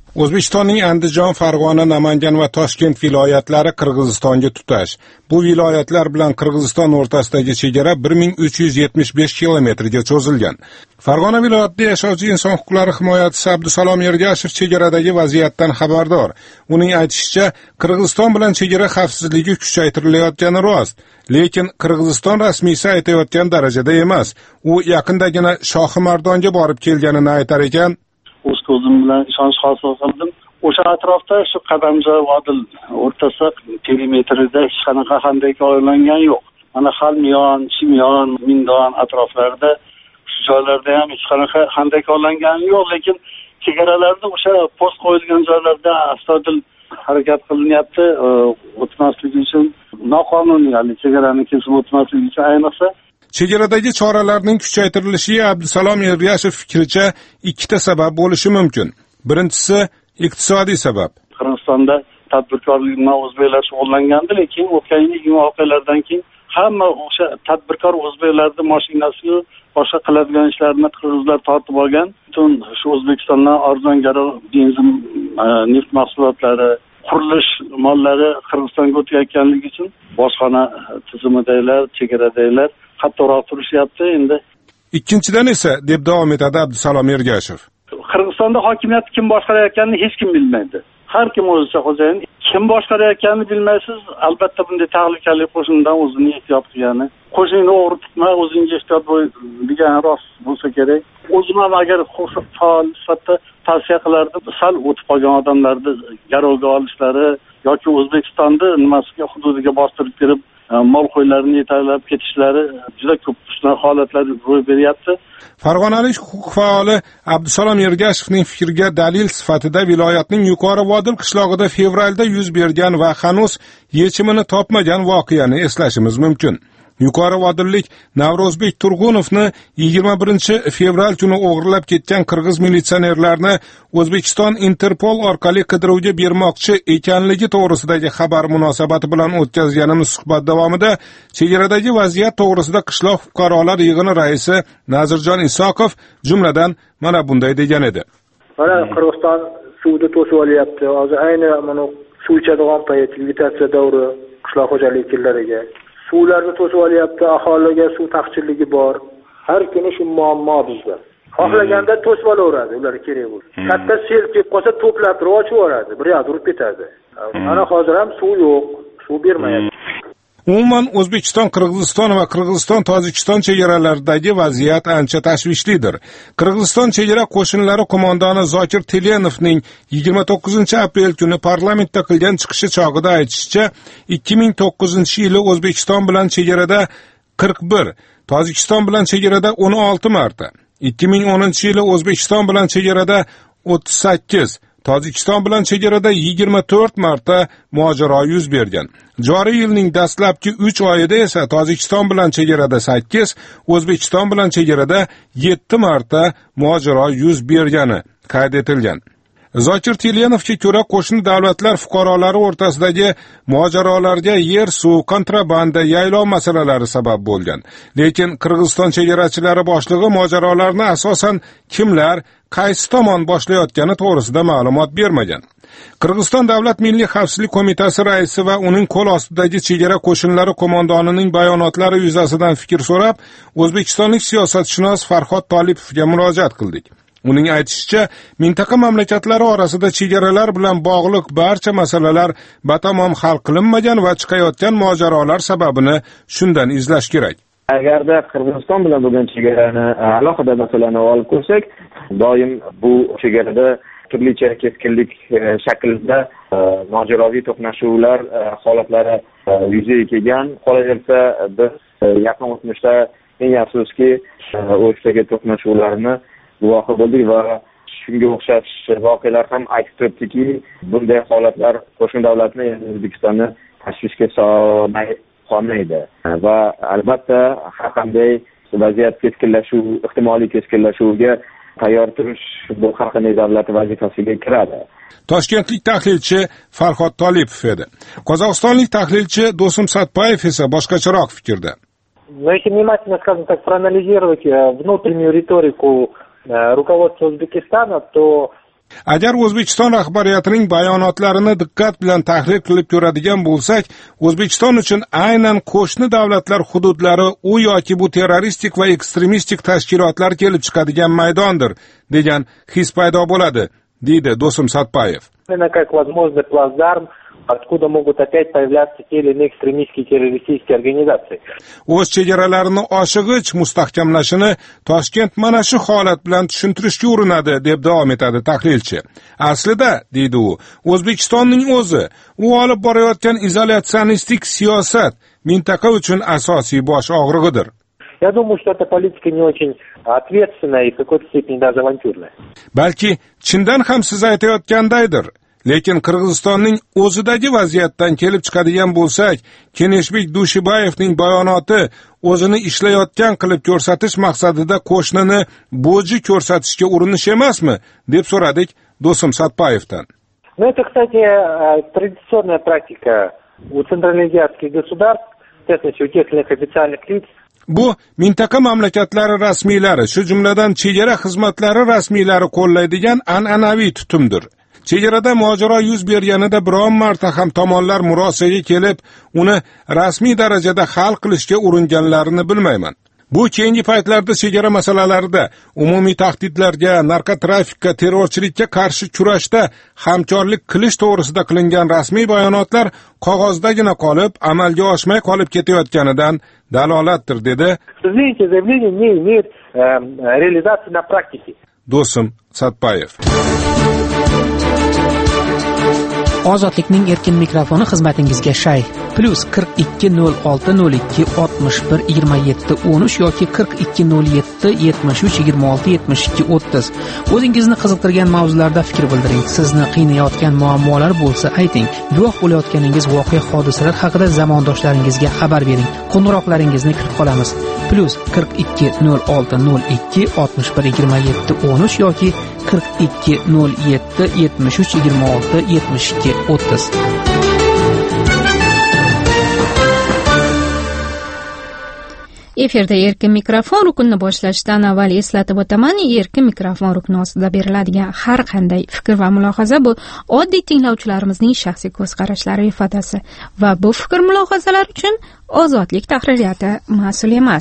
O'zbekistonning Andijon, Farg'ona, Namangan va Toshkent viloyatlari Qirg'izistonga tutash. Bu viloyatlar bilan Qirg'iziston o'rtasidagi chegara bir ming uch yuz yetmish besh kilometrga cho'zilgan. Farg'ona viloyatida yashovchi inson huquqlari himoyachisi Abdusalom Ergashev chegaradagi vaziyatdan xabardor. Uning aytishicha, Qirg'iziston bilan chegara xavfsizligi kuchaytirilayotgani rost, lekin Qirg'iziston rasmiysi aytayotgan darajada emas. U yaqindagina Shohimardonga borib kelganini aytar ekan. O'z ko'zim bilan ishonch hosil qildim. O'sha atrofda shu Qadamja Vodil o'rtasi perimetrida hech qanaqa qanday olingan yo'q. Mana Xalmiyon, Shimyon, Mindon atroflarida shu joylarda ham hech qanaqa qanday olingan yo'q, lekin chegaralarda o'sha post qo'yilgan joylarda astodil harakat qilinyapti. O'tmasligi uchun noqonuniy, ya'ni chegarani kesib o'tmasligi uchun ayniqsa chegaradagi choralarning kuchaytirilishiga Abdusalom Ergashev fikricha ikkita sabab bo'lishi mumkin. Birinchisi iqtisodiy sabab. Qirg'izistonda tadbirkorlik bilan o'zbeklar shug'ullangandi, lekin o'tgan yilgi voqealardan keyin hamma o'sha tadbirkor o'zbeklarning mashinasi boshqa qiladigan ishlarini qirg'izlar tortib olgan. Butun shu O'zbekistondan arzon garov benzin, neft mahsulotlari, qurilish mollari Qirg'izistonga o'tayotganligi uchun bojxona tizimidaglar, chegaradagilar qattiqroq turishyapti endi. Ikkinchidan esa, deb davom etadi Abdusalom Ergashev, Qirg'izistonda hokimiyatni kim boshqarayotganini hech kim bilmaydi. Har kim o'zicha xo'jayin. Kim boshqarayotganini bilmaysiz, albatta bunday tahlikali qo'shindan o'zini ehtiyot qilgani. Qo'shinni o'g'ri tutma, o'zingga ehtiyot bo'l degan rost bo'lsa kerak. O'zim ham agar faol sifatida tavsiya qilardim, sal o'tib qolgan odamlarni garovga olishlari yoki O'zbekistonni nimasiga hududiga bostirib kirib mol qo'ylarini yetaklab ketishlari juda ko'p shunaqa holatlar ro'y beryapti. Farg'onalik huquq faoli Abdusalom Ergashevning fikriga dalil sifatida viloyatning Yuqori Vodil qishlog'ida fevralda yuz bergan va hanuz yechimini topmagan voqeani eslashimiz mumkin. Yuqori Vodillik Navrozbek Turg'unovni yigirma birinchi fevral kuni o'g'irlab ketgan qirg'iz militsionerlarni O'zbekiston Interpol orqali qidiruvga bermoqchi ekanligi to'g'risidagi xabar munosabati bilan o'tkazganimiz suhbat davomida chegaradagi vaziyat to'g'risida qishloq fuqarolar yig'ini raisi Nazirjon Isoqov jumladan mana bunday degan edi. Mana Qirg'iziston suvni to'sib olyapti. Hozir ayni mana suv ichadigan payt vegetatsiya davri qishloq xo'jaligi vakillariga suvlarni to'sib olyapti, aholiga suv taqchilligi bor. Har kuni shu muammo bizda. Xohlaganda to'sib olaveradi, ular kerak bo'lsa. Katta sel kelib qolsa to'plab turib ochib yuboradi, bir yoqda urib ketadi. Mana hozir ham suv yo'q, suv bermayapti. Umuman O'zbekiston, Qirg'iziston va Qirg'iziston-Tojikiston chegaralaridagi vaziyat ancha tashvishlidir. Qirg'iziston chegara qo'shinlari qo'mondoni Zokir Telenovning yigirma to'qqizinchi aprel kuni parlamentda qilgan chiqishi chog'ida aytishicha, ikki ming to'qqizinchi yili O'zbekiston bilan chegarada qirq bir, Tojikiston bilan chegarada o'n olti marta, ikki ming o'ninchi yili O'zbekiston bilan chegarada o'ttiz sakkiz, Tojikiston bilan chegarada yigirma to'rt marta mojaro yuz bergan. Joriy yilning dastlabki uch oyida esa Tojikiston bilan chegarada sakkiz, O'zbekiston bilan chegarada yetti marta mojaro yuz bergani qayd etilgan. Zokir Telenovga ko'ra, qo'shni davlatlar fuqarolari o'rtasidagi mojarolarga yer, suv, kontrabanda, yaylov masalalari sabab bo'lgan. Lekin Qirg'iziston chegarachilari boshlig'i mojarolarni asosan kimlar, qaysi tomon boshlayotgani to'g'risida ma'lumot bermagan. Qirg'iziston Davlat Milliy xavfsizlik qo'mitasi raisi va uning qo'l ostidagi chegara qo'shinlari qo'mondonining bayonotlari yuzasidan fikr so'rab, o'zbekistonlik siyosatshunos Farhod Tolipovga murojaat qildik. Uning aytishicha, mintaqa mamlakatlari orasida chegaralar bilan bog'liq barcha masalalar batamom hal qilinmagan va chiqayotgan mojarolar sababini shundan izlash kerak. Agarda Qirg'iziston bilan bo'lgan chegarani alohida masalani olib ko'rsak, doim bu chegarada turlicha keskinlik shaklida mojaroviy to'qnashuvlar holatlari yuzaga kelgan. Qolaversa, biz yaqin o'tmishda eng afsuski o'shaga to'qnashuvlarni guvohi bo'ldik va shunga o'xshash voqealar ham aytib turibdiki, bunday holatlar qo'shni davlatni, O'zbekistonni tashvishga solmay qolmaydi va albatta har qanday vaziyat keskinlashuv, ehtimoliy keskinlashuviga tayyor turish bu har qanday davlat vazifasiga kiradi. Toshkentlik tahlilchi Farhod Tolipov edi. Qozog'istonlik tahlilchi Do'stim Satpayev esa boshqacharoq fikrda. Но если внимательно, скажем так, проанализировать внутреннюю риторику руководства Узбекистана, то Agar O'zbekiston rahbariyatining bayonotlarini diqqat bilan tahlil qilib ko'radigan bo'lsak, O'zbekiston uchun aynan qo'shni davlatlar hududlari u yoki bu terroristik va ekstremistik tashkilotlar kelib chiqadigan maydondir degan his paydo bo'ladi, deydi Do'stim Satpayev. Откуда могут опять появляться те или иные экстремистские террористические организации. O'z chegaralarini oshig'ich mustahkamlashini Toshkent mana shu holat bilan tushuntirishga urinadi, deb davom etadi tahlilchi. Aslida, deydi u, O'zbekistonning o'zi, u olib borayotgan izolyatsionistik siyosat mintaqa uchun asosiy bosh og'rig'idir. Я думаю, что эта политика не очень ответственная и в какой-то степени даже авантюрная. Balki chindan ham siz aytayotgandaydir. Lekin Qirg'izistonning o'zidagi vaziyatdan kelib chiqadigan bo'lsak, Keneshbek Dushibayevning bayonoti o'zini ishlayotgan qilib ko'rsatish maqsadida qo'shnini bo'ji ko'rsatishga urinish emasmi, deb so'radik Do'stim Satpayevdan. Ну, это, кстати, традиционная практика у центральноазиатских государств, в частности, у тех или иных официальных лиц. Bu mintaqa mamlakatlari rasmiylari, shu jumladan chegara xizmatlari rasmiylari qo'llaydigan an'anaviy tutumdir. Chegarada mojaro yuz berganida biron marta ham tomonlar murosaga kelib, uni rasmiy darajada hal qilishga uringanlarini bilmayman. Bu keyingi paytlarda chegara masalalarida, umumiy tahdidlarga, narkotrafikka, terrorchilikka qarshi kurashda hamkorlik qilish to'g'risida qilingan rasmiy bayonotlar qog'ozdagina qolib, amalga oshmay qolib ketayotganidan dalolatdir, dedi. Извините, заявление не имеет реализации на практике. Do'stim Satpayev. Ozodlikning erkin mikrofoni xizmatingizga shay. Plus qirq ikki nol olti nol ikki oltmish bir yigirma yetti o'n uch yoki qirq ikki nol yetti yetmish uch yigirma olti yetmish ikki o'ttiz. O'zingizni qiziqtirgan mavzularda fikr bildiring. Sizni qiynayotgan muammolar bo'lsa ayting. Guvoh bo'layotganingiz voqea hodisalar haqida zamondoshlaringizga xabar bering. Qo'ng'iroqlaringizni kutib qolamiz. Plus qirq ikki nol olti nol ikki oltmish bir yigirma yetti o'n uch yoki qirq ikki nol yetti yetmish uch yigirma olti yetmish ikki o'ttiz. Efirda erkin mikrofon ruknini boshlashdan avval eslatib o'taman, erkin mikrofon rukni ostida beriladigan har qanday fikr va mulohaza bu oddiy tinglovchilarimizning shaxsiy ko'z qarashlari ifodasi va bu fikr mulohazalar uchun ozodlik tahririyati mas'ul emas.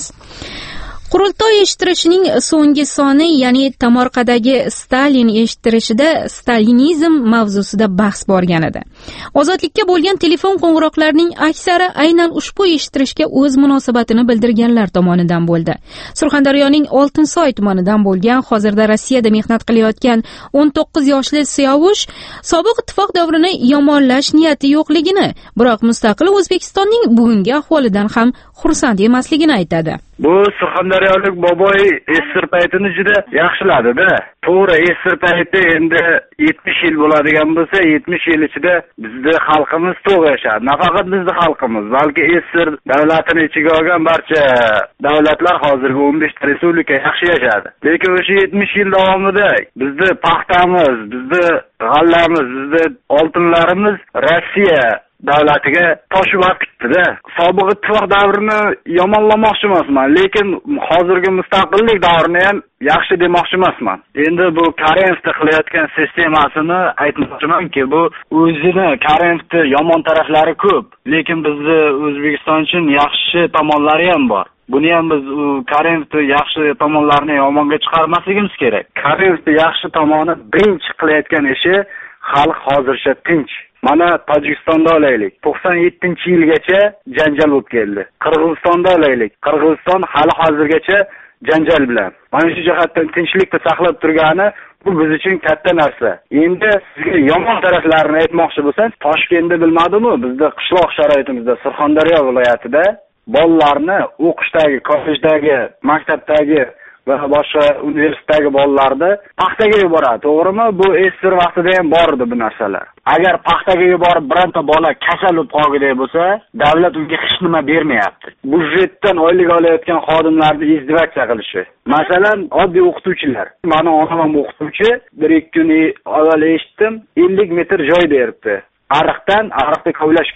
Qurultoy eshittirishining so'nggi soni, ya'ni tomorqadagi Stalin eshittirishida stalinizm mavzusida bahs borgan edi. Ozodlikka bo'lgan telefon qo'ng'iroqlarining aksari aynan ushbu eshittirishga o'z munosabatini bildirganlar tomonidan bo'ldi. Surxondaryoning Oltinsoy tumanidan bo'lgan, hozirda Rossiyada mehnat qilayotgan o'n to'qqiz yoshli Siyovush sobiq ittifoq davrini yomonlash niyati yo'qligini, biroq mustaqil O'zbekistonning bugungi ahvolidan ham xursand emasligini aytadi. Bu surxondaryolik boboy esir paytini juda yaxshiladi-da. To'g'ri, esir payti endi yetmish yil bo'ladigan bo'lsa, yetmish yil ichida bizning xalqimiz to'g'ri yashadi. Nafaqat bizning xalqimiz, balki esir davlatini ichiga olgan barcha davlatlar hozirgi o'n besh ta respublika yaxshi yashadi. Lekin o'sha yetmish yil davomida bizning paxtamiz, bizning g'allamiz, bizning oltinlarimiz Rossiya davlatiga toshib ketdi-da. Sobiq ittifoq davrini yomonlamoqchi emasman, lekin hozirgi mustaqillik davrini ham yaxshi demoqchi emasman. Endi bu Karimovda qilayotgan sistemasini aytmoqchimanki, bu o'zini Karimovda yomon taraflari ko'p, lekin bizni O'zbekiston uchun yaxshi tomonlari ham bor. Buni ham biz Karimovda yaxshi tomonlarini yomonga chiqarmasligimiz kerak. Karimovda yaxshi tomoni birinchi qilayotgan ishi xalq hozircha tinch. Mana Tojikistonda olaylik. to'qson yettinchi yilgacha janjal bo'lib keldi. Qirg'izistonda olaylik. Qirg'iziston hali hozirgacha janjal bilan. Mana shu jihatdan tinchlikni saqlab turgani bu biz uchun katta narsa. Endi sizga yomon taraflarini aytmoqchi bo'lsam, Toshkentda bilmadimmi, bizda qishloq sharoitimizda Surxondaryo viloyatida bolalarni o'qishdagi, kollejdagi, maktabdagi va boshqa universitetdagi bolalarni paxtaga yuboradi, to'g'rimi? Bu esir vaqtida ham bor edi bu narsalar. Agar paxtaga yuborib birorta bola kasal bo'lib qolgandek bo'lsa, davlat unga hech nima bermayapti. Budjetdan oylik olayotgan xodimlarni izdivatsiya qilishi. Masalan, oddiy o'qituvchilar. Meni onam o'qituvchi, bir ikki kun avval eshitdim, ellik metr joy beribdi. Ariqdan ariqni kovlashga.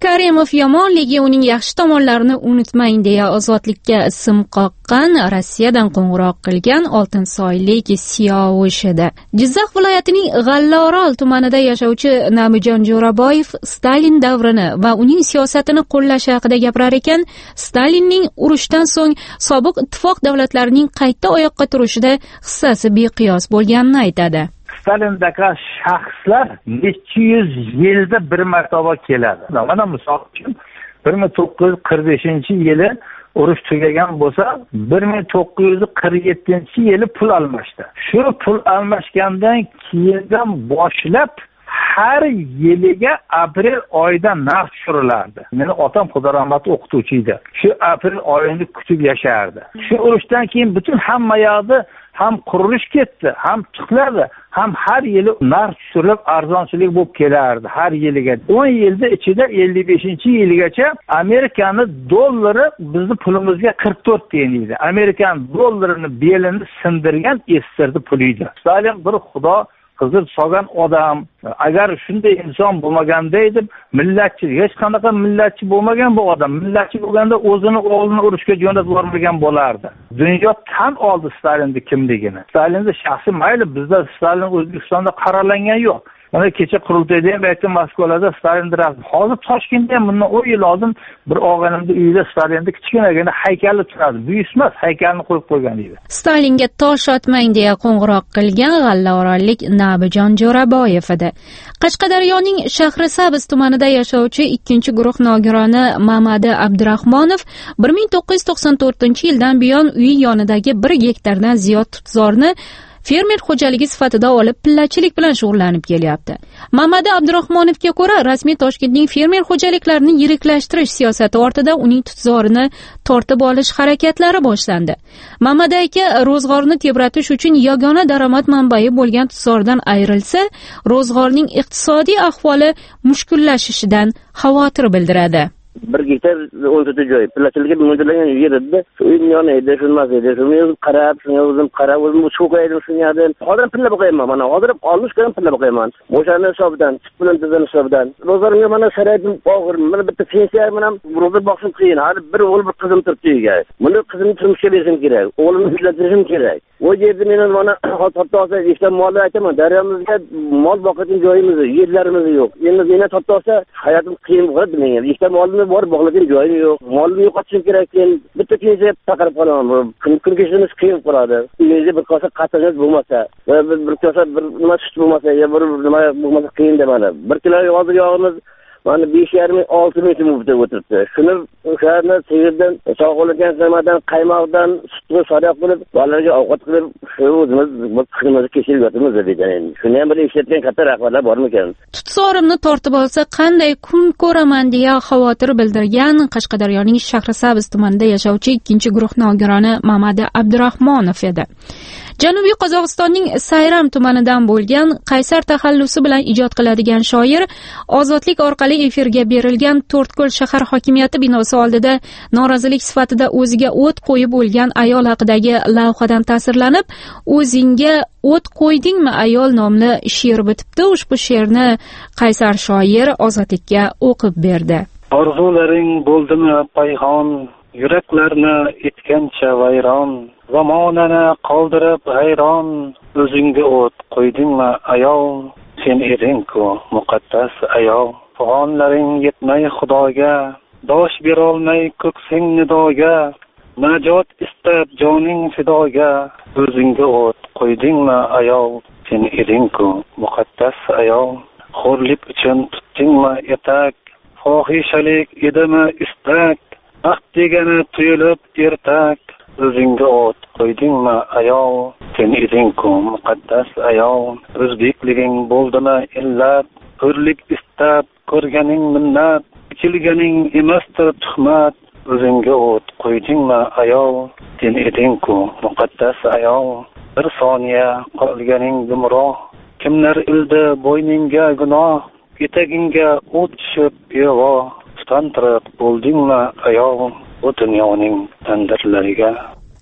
Karimov yomonligi uning yaxshi tomonlarini unutmang deya ozodlikka ism qoqqan Rossiyadan qo'ng'iroq qilgan oltinsoylik Siyovush edi. Jizzax viloyatining G'allaorol tumanida yashovchi Nabijon Jo'raboyev Stalin davrini va uning siyosatini qo'llash haqida gapirar ekan, Stalinning urushdan so'ng sobiq ittifoq davlatlarining qayta oyoqqa turishida hissasi beqiyos bo'lganini aytadi. Stalindaqa shaxslar necha yuz yilda bir marotaba keladi. Mana misol uchun bir ming to'qqiz yuz qirq beshinchi yili urush tugagan bo'lsa, bir ming to'qqiz yuz qirq yettinchi yili pul almashdi. Shu pul almashgandan keyindan boshlab har yiliga aprel oyida narx tushirilardi. Meni otam Xudo rahmat o'qituvchi edi. Shu aprel oyini kutib yashardi. Shu urushdan keyin butun hamma yoqda ham qurilish ketdi, ham chiqladi, ham har yili narx tushirilib arzonchilik bo'lib kelardi har yiliga. o'n yilda ichida ellik beshinchi yilgacha Amerikani dollari bizni pulimizga qirq to'rt tiyin edi. Amerikan dollarini belini sindirgan estirdi puli edi. Stalin bir xudo qizib solgan odam. Agar shunday inson bo'lmaganda edi, millatchi, hech qanaqa millatchi bo'lmagan bu odam. Millatchi bo'lganda o'zini o'g'lini urushga jo'natib yubormagan bo'lardi. Dunyo tan oldi Stalinning kimligini. Stalinning shaxsi mayli, bizda Stalin O'zbekistonda qaralangan yo'q. Mana kecha qurultoyda ham aytdim, Moskvada Stalin rasmi. Hozir Toshkentda ham bundan o'n yil oldin bir og'animning uyida Stalinning kichkinagina haykali turadi. Buyurtmas haykalni qo'yib qo'ygan edi. Stalinga tosh otmang deya qo'ng'iroq qilgan G'allaorollik Nabijon Jo'raboyev edi. Qashqadaryoning Shahrisabz tumanida yashovchi ikkinchi guruh nogironi Mamadi Abdurahmonov bir ming to'qqiz yuz to'qson to'rtinchi yildan buyon uyi yonidagi bir gektardan ziyod tutzorni fermer xo'jaligi sifatida olib pillachilik bilan shug'ullanib kelyapti. Mamadi Abdurahmonovga ko'ra, rasmiy Toshkentning fermer xo'jaliklarini yiriklashtirish siyosati ortida uning tutzorini tortib olish harakatlari boshlandi. Mamadi aka ro'zg'orni tebratish uchun yagona daromad manbai bo'lgan tutzordan ayrilsa, ro'zg'orning iqtisodiy ahvoli mushkullashishidan xavotir bildiradi. bir gektar o'n to'rt joy pillachilikka mo'ljallangan yer edi. Uyim yonida, shunmas edi. Shuni o'zim qarab, shuni o'zim qarab, o'zim cho'qaydim shuni yerdan. Hozir pilla boqayman, mana hozir olmish gram pilla boqayman. O'shani hisobidan, tip bilan tizim hisobidan. Ro'zg'orimga mana sharoitim og'ir, mana bitta pensiya bilan ro'zg'or boqishim qiyin. Hali bir o'g'il bir qizim turibdi uyga. Buni qizimni turmushga berishim kerak. O'g'limni ishlatishim kerak. O yerda men mana hatto olsa ishdan molni aytaman. Daryomizga mol boqadigan joyimiz, yerlarimiz yo'q. Endi meni hatto olsa hayotim qiyin bo'ladi menga. Ishdan molni bor bog'lagan joyim yo'q. Molni yo'qotishim kerak. Keyin bitta pensiya taqirib qolaman. Kun kechirimiz qiyin qoladi. Uyingizda bir kosa qatiqingiz bo'lmasa, va bir kosa bir nima sut bo'lmasa, ya bir nima bo'lmasa qiyin demadi. Bir kilo hozir yog'imiz mana besh yarim olti ming so'm bo'lib o'tiribdi. Shuni o'shalarni sigirdan, sog'olgan nimadan, qaymoqdan, sutni sarf qilib, bolalarga ovqat qilib, shu o'zimiz bir qiymatni kechirib yotimiz dedi. Shuni ham bir ishlatgan katta rahbarlar bormikan? Tutsorimni tortib olsa qanday kun ko'raman deya xavotir bildirgan Qashqadaryoning Shahrisabz tumanida yashovchi ikkinchi guruh nogironi Mamadi Abdurahmonov edi. Janubiy Qozog'istonning Sayram tumanidan bo'lgan Qaysar taxallusi bilan ijod qiladigan shoir ozodlik orqali efirga berilgan To'rtko'l shahar hokimiyati binosi oldida norozilik sifatida o'ziga o't qo'yib o'lgan ayol haqidagi lavhadan ta'sirlanib, o'zingga o't qo'ydingmi ayol nomli she'r bitibdi. Ushbu she'rni Qaysar shoir ozodlikka o'qib berdi. Orzularing bo'ldimi payhon, yuraklarni etgancha vayron, zamonani qoldirib hayron, o'zingga o't qo'ydingmi ayol, sen eding-ku muqaddas ayol. Fig'onlaring yetmay xudoga, dosh berolmay ko'ksing nidoga, najot istab joning fidoga, o'zingga o't qo'ydingmi ayol, sen eding-ku muqaddas ayol. Xo'rlik uchun tutdingmi etak, fohishalik edimi istak, vaqt degani tuyulib ertak, o'zingga o't qo'ydingmi ayol, sen eding-ku muqaddas ayol. O'zbekliging bo'ldimi illat, hurlik istab ko'rganing minnat, ichilganing emasdir tuhmat, o'zingga o't qo'ydingmi ayol, sen eding-ku muqaddas ayol. Bir soniya qolganing gumroh, kimlar ildi bo'yningga gunoh, etagingga o't tushib bevoh, tutantirib bo'ldingmi ayol, bu dunyoning tandirlariga.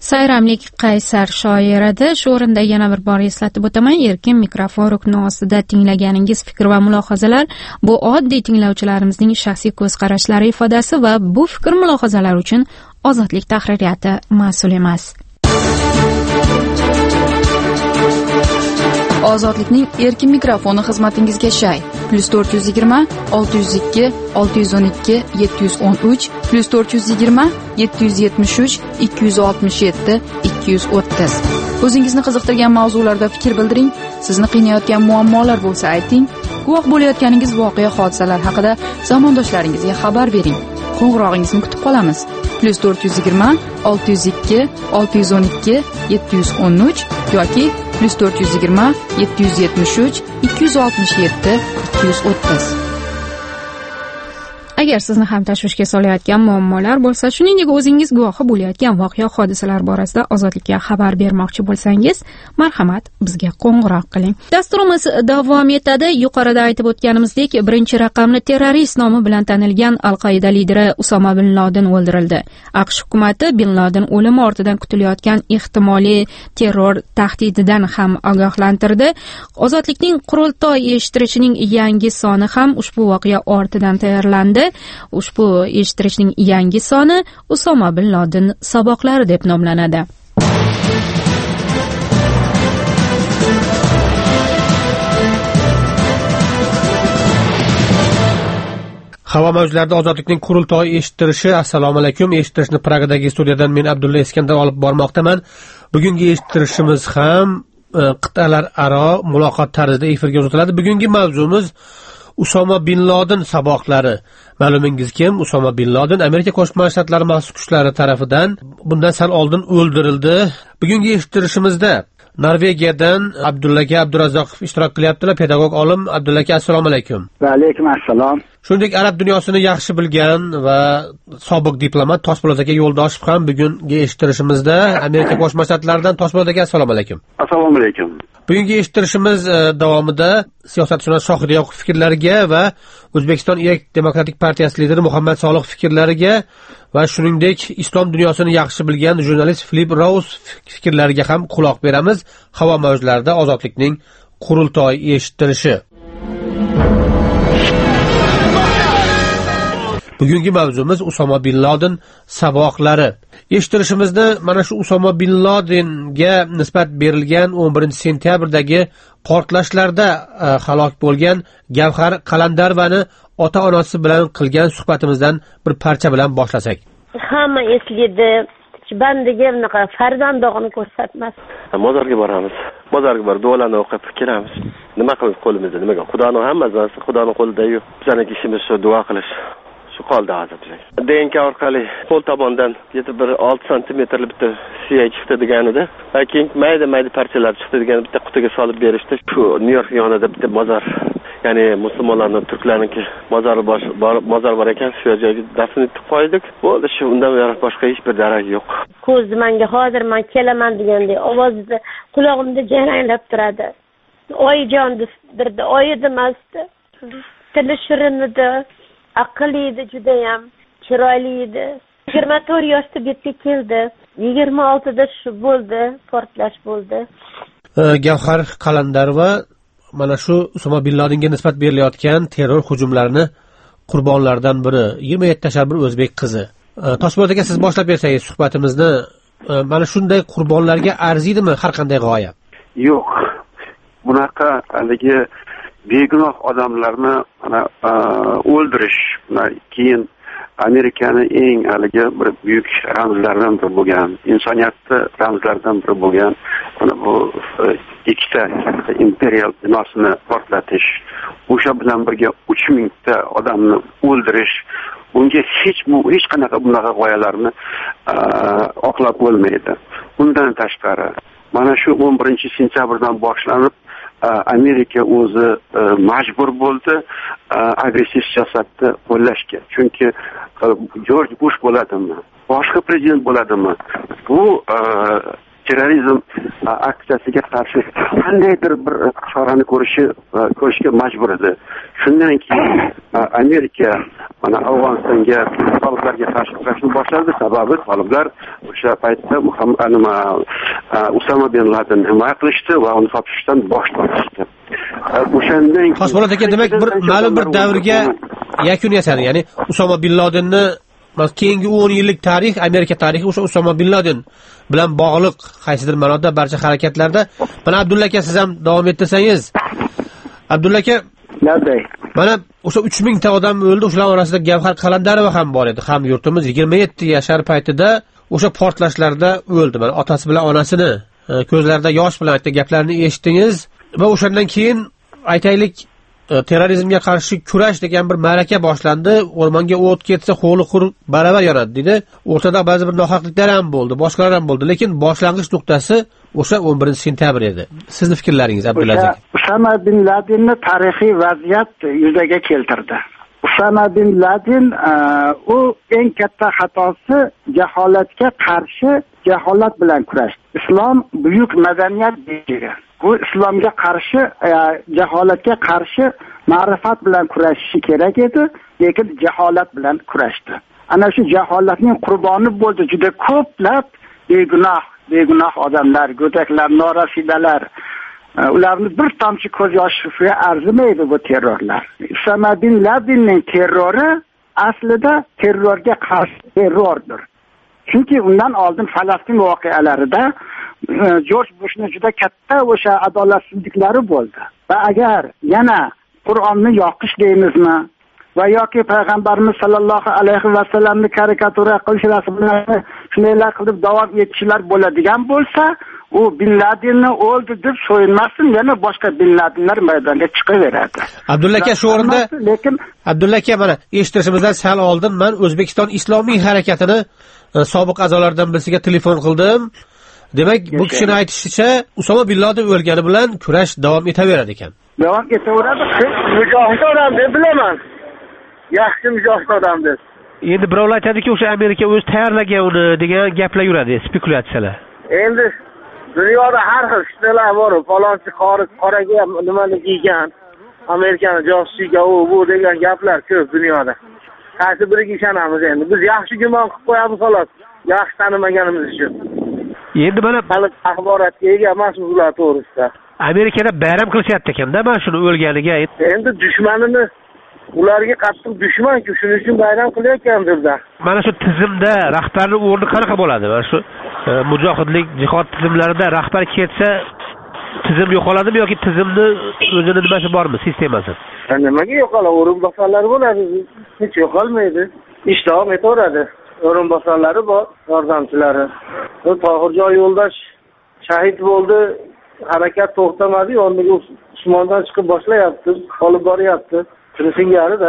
sayramlik qaysar shoir edi. Shu o'rinda yana bir bor eslatib o'taman, erkin mikrofon rukni ostida tinglaganingiz fikr va mulohazalar bu oddiy tinglovchilarimizning shaxsiy ko'z qarashlari ifodasi va bu fikr mulohazalar uchun Ozodlik tahririyati mas'ul emas. Ozodlikning erkin mikrofoni xizmatingizga shay. plus to'rt yuz yigirma olti yuz ikki olti yuz o'n ikki yetti yuz o'n uch plus to'rt yuz yigirma yetti yuz yetmish uch ikki yuz oltmish yetti ikki yuz o'ttiz. O'zingizni qiziqtirgan mavzularda fikr bildiring. Sizni qiynayotgan muammolar bo'lsa ayting. Guvoh bo'layotganingiz voqea hodisalar haqida zamondoshlaringizga xabar bering. Qo'ng'irog'ingizni kutib qolamiz. plus to'rt yuz yigirma olti yuz ikki olti yuz o'n ikki yetti yuz o'n uch yoki plus to'rt yuz yigirma yetti yuz yetmish uch ikki yuz oltmish yetti ikki yuz o'ttiz. Agar sizni ham tashvishga solayotgan muammolar bo'lsa, shuningdek o'zingiz guvohi bo'layotgan voqea hodisalar borasida Ozodlikka xabar bermoqchi bo'lsangiz, marhamat bizga qo'ng'iroq qiling. Dasturimiz davom etadi. Yuqorida aytib o'tganimizdek, birinchi raqamli terrorist nomi bilan tanilgan Al-Qoida lideri Usoma bin Laden o'ldirildi. AQSh hukumati bin Laden o'limi ortidan kutilayotgan ehtimoliy terror tahdididan ham ogohlantirdi. Ozodlikning qurultoy eshittirishning yangi soni ham ushbu voqea ortidan tayyorlandi. Ushbu eshittirishning yangi soni Usoma bin Laden saboqlari deb nomlanadi. Havo mavjlarida Ozodlikning qurultoyi eshittirishi. Assalomu alaykum. Eshittirishni Pragadagi studiyadan men Abdulla Iskandar olib bormoqdaman. Bugungi eshittirishimiz ham qit'alar aro muloqot tarzida efirga uzatiladi. Bugungi mavzumiz Usoma bin Laden saboqlari. Ma'lumingiz kim? Usoma bin Laden Amerika Qo'shma Shtatlari maxsus kuchlari tomonidan bundan sal oldin o'ldirildi. Bugungi eshittirishimizda Norvegiyadan Abdullaka Abdurazzoqov ishtirok qilyaptilar. Pedagog olim Abdullaka, assalomu alaykum. Va alaykum assalom. Shuningdek, arab dunyosini yaxshi bilgan va sobiq diplomat Toshpo'lat aka Yo'ldoshev ham bugungi eshittirishimizda Amerika Qo'shma Shtatlaridan. Toshpo'lat aka, assalomu alaykum. Assalomu alaykum. Bugungi eshittirishimiz davomida siyosatshunos Shohid Yoqub fikrlariga va O'zbekiston Erk Demokratik partiyasi lideri Muhammad Solih fikrlariga va shuningdek islom dunyosini yaxshi bilgan jurnalist Filip Raus fikrlariga ham quloq beramiz. Havo mavjlarida Ozodlikning qurultoyi eshittirishi. Bugungi mavzumiz Usoma bin Laden saboqlari. Eshittirishimizda mana shu Usoma bin Ladenga nisbat berilgan o'n birinchi sentyabrdagi portlashlarda halok bo'lgan Gavhar Qalandarovani ota-onasi bilan qilgan suhbatimizdan bir parcha bilan boshlasak. Hamma eslaydi. Bandiga bunaqa farzandog'ini ko'rsatmas. Mozorga boramiz. Mozorga borib duolarni o'qib kelamiz. Nima qilamiz qo'limizda? Nimaga? Xudoning hammasi Xudoning qo'lida-yu. Bizning ishimiz shu duo qilish. Shu qoldi hozir bizga. D N K orqali qo'l tomondan yetib bir olti santimetrli bitta suyak chiqdi deganida, va keyin mayda-mayda parchalar chiqdi degan bitta qutiga solib berishdi. Shu Nyu-York yonida bitta mozor, ya'ni musulmonlarning, turklarningki mozori bor, mozor bor ekan, shu yerga dafn etib qo'ydik. Bo'ldi, shu undan boshqa hech bir darak yo'q. Ko'zi menga hozir men kelaman degandek ovozida qulog'imda jaranglab turadi. Oyijon dirdi, oyi demasdi. Tili shirin edi. Aqlli edi, judayam chiroyli edi. yigirma to'rt yoshda betga keldi. yigirma oltida shu bo'ldi, portlash bo'ldi. Gavhar Qalandarova mana shu Usoma bin Ladenga nisbat berilayotgan terror hujumlarining qurbonlaridan biri. yigirma yetti yashar bir o'zbek qizi. Toshpo'lat aka, siz boshlab bersangiz suhbatimizni. Mana shunday qurbonlarga arziydimi har qanday g'oya? Yo'q. Bunaqa haligi begunoh odamlarni mana o'ldirish, keyin Amerikani eng haligi bir buyuk ramzlaridan biri bo'lgan, insoniyatni ramzlaridan biri bo'lgan mana bu ikkita imperial binosini portlatish, o'sha bilan birga uch mingta odamni o'ldirish, bunga hech hech qanaqa bunaqa g'oyalarni oqlab bo'lmaydi. Bundan tashqari mana shu o'n birinchi sentyabrdan boshlanib Amerika o'zi majbur bo'ldi agressiv siyosatni qo'llashga. Chunki Jorj Bush bo'ladimi, boshqa prezident bo'ladimi, bu terrorizm aksiyasiga qarshi qandaydir bir chorani ko'rishi ko'rishga majbur edi. Shundan keyin Amerika mana Afg'onistonga toliblarga qarshi kurashni boshladi. Sababi toliblar o'sha paytda Muhammad nima Usama bin Ladenni himoya qilishdi va uni topishdan bosh tortishdi. O'shandan Xosbolat aka, demak bir ma'lum bir davrga yakun yasadi. Ya'ni Usama bin Ladenni keyingi o'n yillik tarix, Amerika tarixi o'sha Usama bin Laden bilan bog'liq qaysidir ma'noda barcha harakatlarda. Mana Abdulla aka, siz ham davom ettirsangiz. Abdulla aka, mana o'sha uch ming ta odam o'ldi, o'shalar orasida Gavhar Qalandarova ham bor edi. Ham yurtimiz yigirma yetti yashar paytida o'sha portlashlarda o'ldi. Mana otasi bilan onasini ko'zlarida yosh bilan aytgan gaplarini eshitdingiz va o'shandan keyin aytaylik terrorizmga qarshi kurash degan bir ma'raka boshlandi. O'rmonga o't ketsa qo'li quruq baravar yonadi dedi. O'rtada ba'zi bir nohaqliklar ham bo'ldi, boshqalar ham bo'ldi, lekin boshlang'ich nuqtasi o'sha o'n birinchi sentyabr edi. Sizning fikrlaringiz, Abdulaziz aka? Usama bin Ladenni tarixiy vaziyat yuzaga keltirdi. Usama bin Laden u eng katta xatosi jaholatga qarshi jaholat bilan kurashdi. Islom buyuk madaniyat deyilgan. Bu islomga qarshi, jaholatga qarshi ma'rifat bilan kurashishi kerak edi, lekin jaholat bilan kurashdi. Ana shu jaholatning qurboni bo'ldi juda ko'plab begunoh, begunoh odamlar, go'daklar, norasidalar. Ularni bir tomchi ko'z yoshiga arzimaydi bu terrorlar. Usama bin Ladenning terrori aslida terrorga qarshi terrordir. Chunki undan oldin Falastin voqealarida Jorj Bushning juda katta o'sha adolatsizliklari bo'ldi. Va agar yana Qur'onni yoqish deymizmi va yoki payg'ambarimiz sollallohu alayhi va sallamni karikatura qilish rasmlarini shunday qilib davom etishlar bo'ladigan bo'lsa, u bin Ladenni o'ldi deb so'yinmasin, yana boshqa bin Ladenlar maydonga chiqaveradi. Abdulla aka, shu o'rinda lekin Abdulla aka, mana eshitishimizdan sal oldin men O'zbekiston Islomiy harakatini sobiq a'zolaridan birisiga telefon qildim. Demak, bu kishining aytishicha, Usama bin Laden o'lgani bilan kurash davom etaveradi ekan. Davom etaveradi. Mujohid odam deb bilaman. Yaxshi mujohid odam deb. Endi birovlar aytadiki, o'sha Amerika o'zi tayyorlagan uni degan gaplar yuradi, spekulyatsiyalar. Endi dunyoda har xil fitnalar bor. Falonchi qori qoraga nimani kiygan, Amerikani josusiga u bu degan gaplar ko'p dunyoda. Qaysi biriga ishonamiz endi? Biz yaxshi gumon qilib qo'yamiz xolos, yaxshi tanimaganimiz uchun. Endi mana xalq axborotga ega emas ular to'g'risida. Amerikada bayram qilishyapti ekanda, mana shuni o'lganiga. Endi dushmanini ularga qattiq dushman-ku, shuning uchun bayram qilayotgandirlar. Mana shu tizimda rahbarning o'rni qanaqa bo'ladi? Mana shu mujohidlik, jihod tizimlarida rahbar ketsa tizim yo'qoladimi yoki tizimni o'zini nimasi bormi, sistemasi? Nimaga yo'qoladi? O'rinbosarlar bo'ladi, hech yo'qolmaydi. Ish davom etaveradi. O'rinbosarlari bor, yordamchilari. Tohirjon yo'ldosh shahid bo'ldi, harakat to'xtamadi, o'rniga Usmondan chiqib boshlayapti, olib boryapti. Shuni singari-da.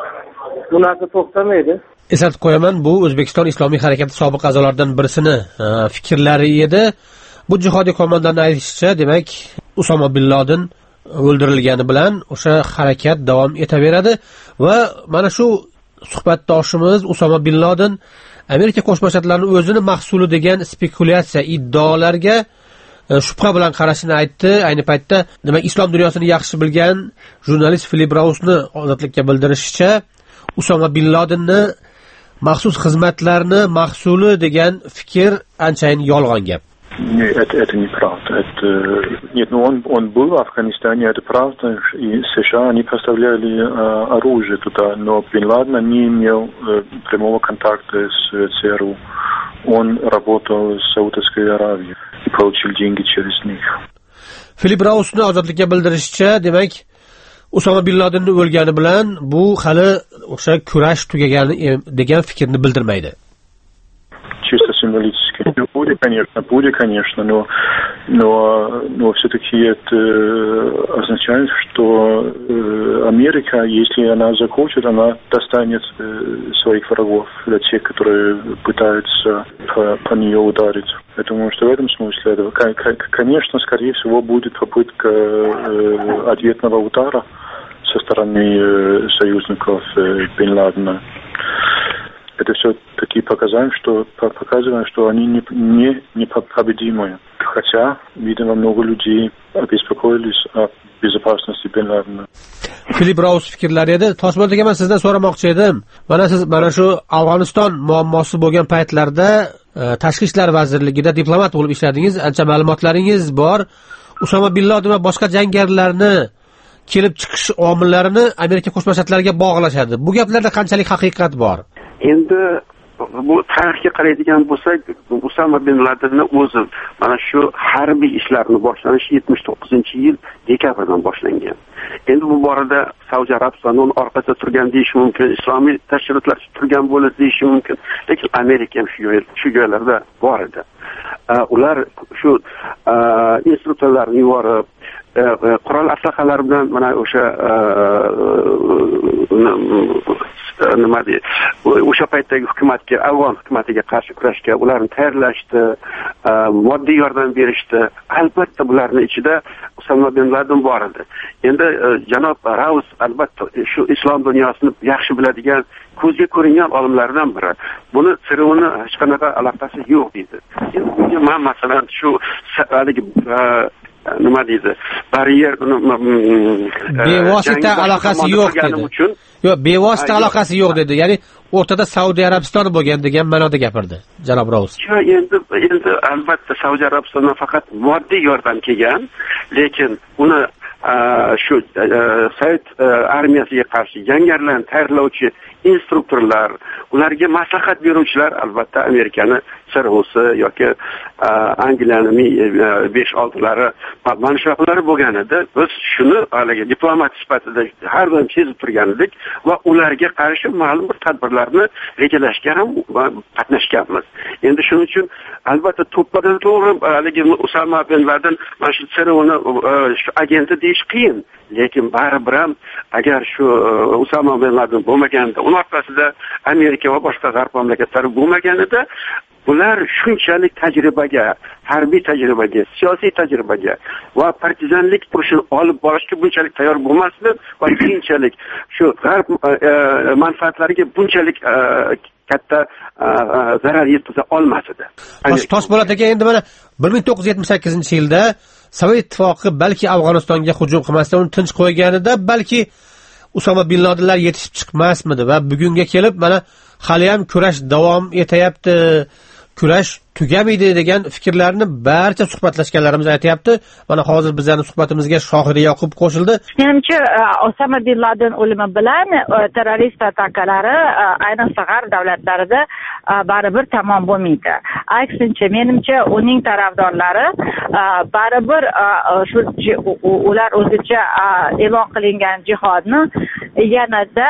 Bu narsa to'xtamaydi. Eslatib qo'yaman, bu O'zbekiston Islomiy harakati sobiq a'zolaridan birisini fikrlari edi. Bu jihodiy qo'mondonning aytishicha, demak, Usama bin Laden o'ldirilgani bilan o'sha harakat davom etaveradi va mana shu suhbatdoshimiz Usama bin Laden Amerika Qo'shma Shtatlarining o'zini mahsuli degan spekulyatsiya iddaolarga shubha bilan qarashini aytdi. Ayni paytda demak, islom dunyosini yaxshi bilgan jurnalist Filip Rausni ozodlikka bildirishicha, Usama bin Ladenni maxsus xizmatlarni mahsuli degan fikr anchayin yolg'on gap. Нет, это, это неправда. Это, нет, ну он, он был в Афганистане, это правда, и США, они поставляли э, оружие туда, но Бин Ладен не имел э, прямого контакта с ЦРУ. Он работал с Саудовской Аравией и получил деньги через них. Filip Rausni ozodlikka bildirishicha, demak, Usama bin Ladenni o'lgani bilan bu hali o'sha kurash tugagani degan fikrni bildirmaydi. Чисто символически. Будет, конечно, будет, конечно, но, но, но все-таки это означает, что Америка, если она захочет, она достанет своих врагов, для тех, которые пытаются по, по нее ударить. Потому что в этом смысле, конечно, скорее всего, будет попытка ответного удара со стороны союзников Бин Ладена. Это все такие показания, что показывают, что они не, не, непобедимые. Хотя, видимо, много людей обеспокоились о безопасности Бин Ладена. Filip Raus fikrlari edi. Toshmon aka, men sizdan so'ramoqchi edim. Mana siz mana shu Afg'oniston muammosi bo'lgan paytlarda Tashqi ishlar vazirligida diplomat bo'lib ishladingiz. Ancha ma'lumotlaringiz bor. Usama bin Laden va boshqa jangarilarni kelib chiqish omillarini Amerika Qo'shma Shtatlariga bog'lashadi. Bu gaplarda qanchalik haqiqat bor? Endi bu tarixga qaraydigan bo'lsak, Usama bin Ladenni o'zi mana shu harbiy ishlarni boshlanishi yetmish to'qqizinchi yil dekabrdan boshlangan. Endi bu borada Saudiya Arabistoni uning orqasida turgan deyish mumkin, islomiy tashkilotlar turgan bo'ladi deyish mumkin, lekin Amerika ham shu shu joylarda bor edi. Ular shu instruktorlarni yuborib, qurol aslahalar bilan mana o'sha nima deydi, o'sha paytdagi hukumatga, afg'on hukumatiga qarshi kurashga ularni tayyorlashdi, moddiy yordam berishdi. Albatta bularning ichida Usama bin Laden bor edi. Endi janob Raus albatta shu islom dunyosini yaxshi biladigan, ko'zga ko'ringan olimlardan biri. Buni siruni hech qanaqa aloqasi yo'q deydi. Endi bunga men masalan shu haligi nima deydi, baryer bevosita aloqasi yo'q dedi. Yo'q, bevosita aloqasi yo'q dedi. Ya'ni o'rtada Saudiya Arabistoni bo'lgan degan ma'noda gapirdi janob Raus. Endi endi albatta Saudiya Arabistondan faqat moddiy yordam kelgan, lekin uni shu Sovet armiyasiga qarshi jangarilarni tayyorlovchi instruktorlar, ularga maslahat beruvchilar albatta Amerikani C R U'si yoki Angliyaning besh oltilari mana shular bo'lgan edi. Biz shuni haligi diplomat sifatida har doim sezib turgan edik va ularga qarshi ma'lum bir tadbirlarni rejalashga ham qatnashganmiz. Endi shuning uchun albatta to'ppadan to'g'ri haligi Usama bin Laden mana shu C R U'ni shu agenti deyish qiyin, lekin baribir ham agar shu Usama bin Laden bo'lmaganda, uning orqasida Amerika va boshqa g'arb mamlakatlari bo'lmaganida, ular shunchalik tajribaga, harbiy tajribaga, siyosiy tajribaga va partizanlik urushini olib borishga bunchalik tayyor bo'lmasdi va keyinchalik shu g'arb manfaatlariga bunchalik katta zarar yetkaza olmas edi. Toshpo'lat aka, endi mana bir ming to'qqiz yuz yetmish sakkizinchi yilda Sovet ittifoqi balki Afg'onistonga hujum qilmasdan uni tinch qo'yganida balki Usama bin Ladenlar yetishib chiqmasmidi va bugunga kelib mana hali ham kurash davom etayapti, kurash tugamaydi degan fikrlarni barcha suhbatlashganlarimiz aytayapti. Mana hozir bizning suhbatimizga Shohida Yoqub qo'shildi. Menimcha Usama bin Laden o'limi bilan terrorist atakalari ayniqsa g'arb davlatlarida baribir tamom bo'lmaydi. Aksincha, menimcha uning tarafdorlari baribir shu ular o'zicha e'lon qilingan jihodni yanada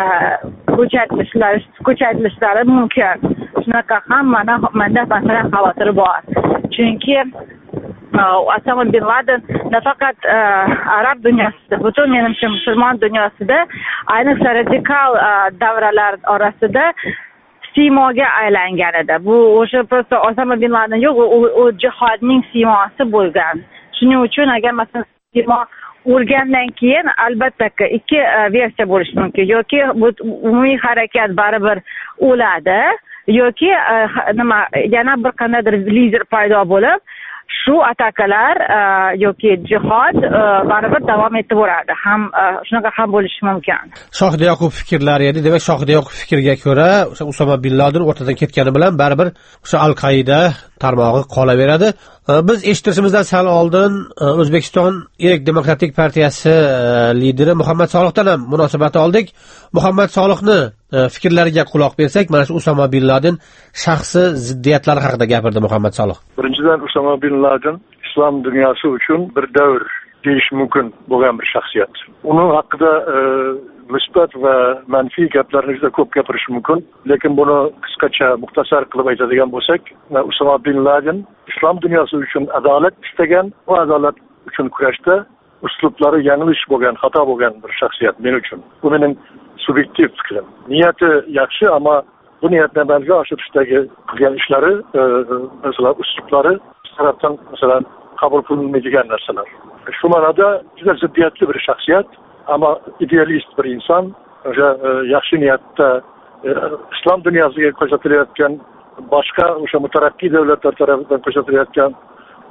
kuchaytirishlari mumkin. Shunaqa ham mana menda masalan xavotir bor. Chunki Usama bin Laden nafaqat arab dunyosida, butun menimcha musulmon dunyosida, ayniqsa radikal davralar orasida siymoga aylangan edi. Bu o'sha prosta Usama bin Laden yo'q, u jihodning siymosi bo'lgan. Shuning uchun agar masalan siymo o'lgandan keyin albatta ikki versiya bo'lishi mumkin. Yoki bu umumiy harakat baribir o'ladi, yoki nima yana bir qandaydir lider paydo bo'lib shu atakalar yoki jihod baribir davom etaveradi. Ham shunaqa ham bo'lishi mumkin. Shohida Yoqub fikrlari edi. Demak, Shohida Yoqub fikriga ko'ra, o'sha Usama bin Laden o'rtadan ketgani bilan baribir o'sha Al-Qaida tarmog'i qolaveradi. Biz eshittirishimizdan sal oldin O'zbekiston Erk Demokratik partiyasi lideri Muhammad Solihdan ham munosabat oldik. Muhammad Solihni fikrlariga quloq bersak, mana shu Usama bin Laden shaxsi ziddiyatlari haqida gapirdi Muhammad Solih. Birinchidan, Usama bin Laden islom dunyosi uchun bir davr deyish mumkin bo'lgan bir shaxsiyat. Uning haqida musbat va manfiy gaplarni juda ko'p gapirish mumkin, lekin buni qisqacha muxtasar qilib aytadigan bo'lsak, Usama bin Laden islom dunyosi uchun adolat istagan va adolat uchun kurashda uslublari yanglish bo'lgan, xato bo'lgan bir shaxsiyat men uchun. Bu mening subyektiv fikrim. Niyati yaxshi, ammo bu niyatni amalga oshirishdagi qilgan ishlari, masalan, uslublari tarafdan masalan qabul qilinmaydigan narsalar. Shu ma'noda juda ziddiyatli bir shaxsiyat, ammo idealist bir inson. O'sha yaxshi niyatda islom dunyosiga ko'rsatilayotgan boshqa o'sha mutarakkiy davlatlar tomonidan ko'rsatilayotgan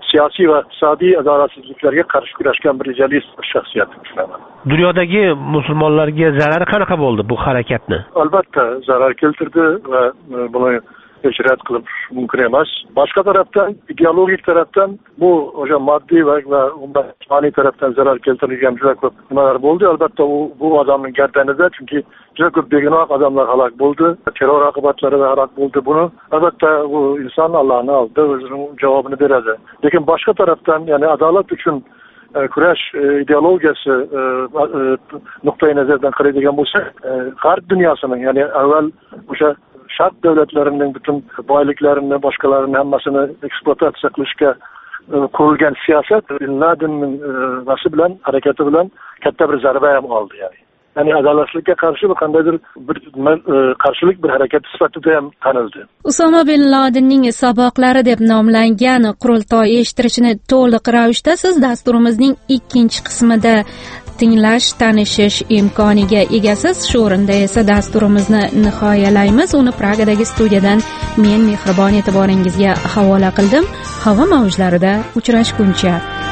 siyosiy va iqtisodiy adolatsizliklarga qarshi kurashgan bir idealist shaxsiyat tushunaman. Dunyodagi musulmonlarga zarari qanaqa bo'ldi bu harakatni? Albatta zarar keltirdi va buni hech rad qilib mumkin emas. Boshqa tarafdan, ideologik tarafdan bu o'sha moddiy va undan jismoniy tarafdan zarar keltirilgan juda ko'p nimalar bo'ldi. Albatta u bu odamning gardanida, chunki juda ko'p begunoh odamlar halok bo'ldi, terror oqibatlarida halok bo'ldi. Buni albatta u inson Allohning oldida o'zining javobini beradi. Lekin boshqa tarafdan, ya'ni adolat uchun kurash ideologiyasi nuqtai nazardan qaraydigan bo'lsak, g'arb dunyosining, ya'ni avval o'sha sharq davlatlarining butun boyliklarini, boshqalarini hammasini ekspluatatsiya qilishga qurilgan siyosat Bin Ladenning nasi bilan, harakati bilan katta bir zarba ham oldi, ya'ni. Ya'ni adolatlikka qarshi bir qandaydir bir qarshilik bir harakat sifatida ham tanildi. Usama bin Ladenning saboqlari deb nomlangan qurultoy eshittirishini to'liq ravishda siz dasturimizning ikkinchi qismida tinglash, tanishish imkoniga egasiz. Shu o'rinda esa dasturimizni nihoyalaymiz. Uni Pragadagi studiyadan men mehribon e'tiboringizga havola qildim. Havo mavjlarida uchrashguncha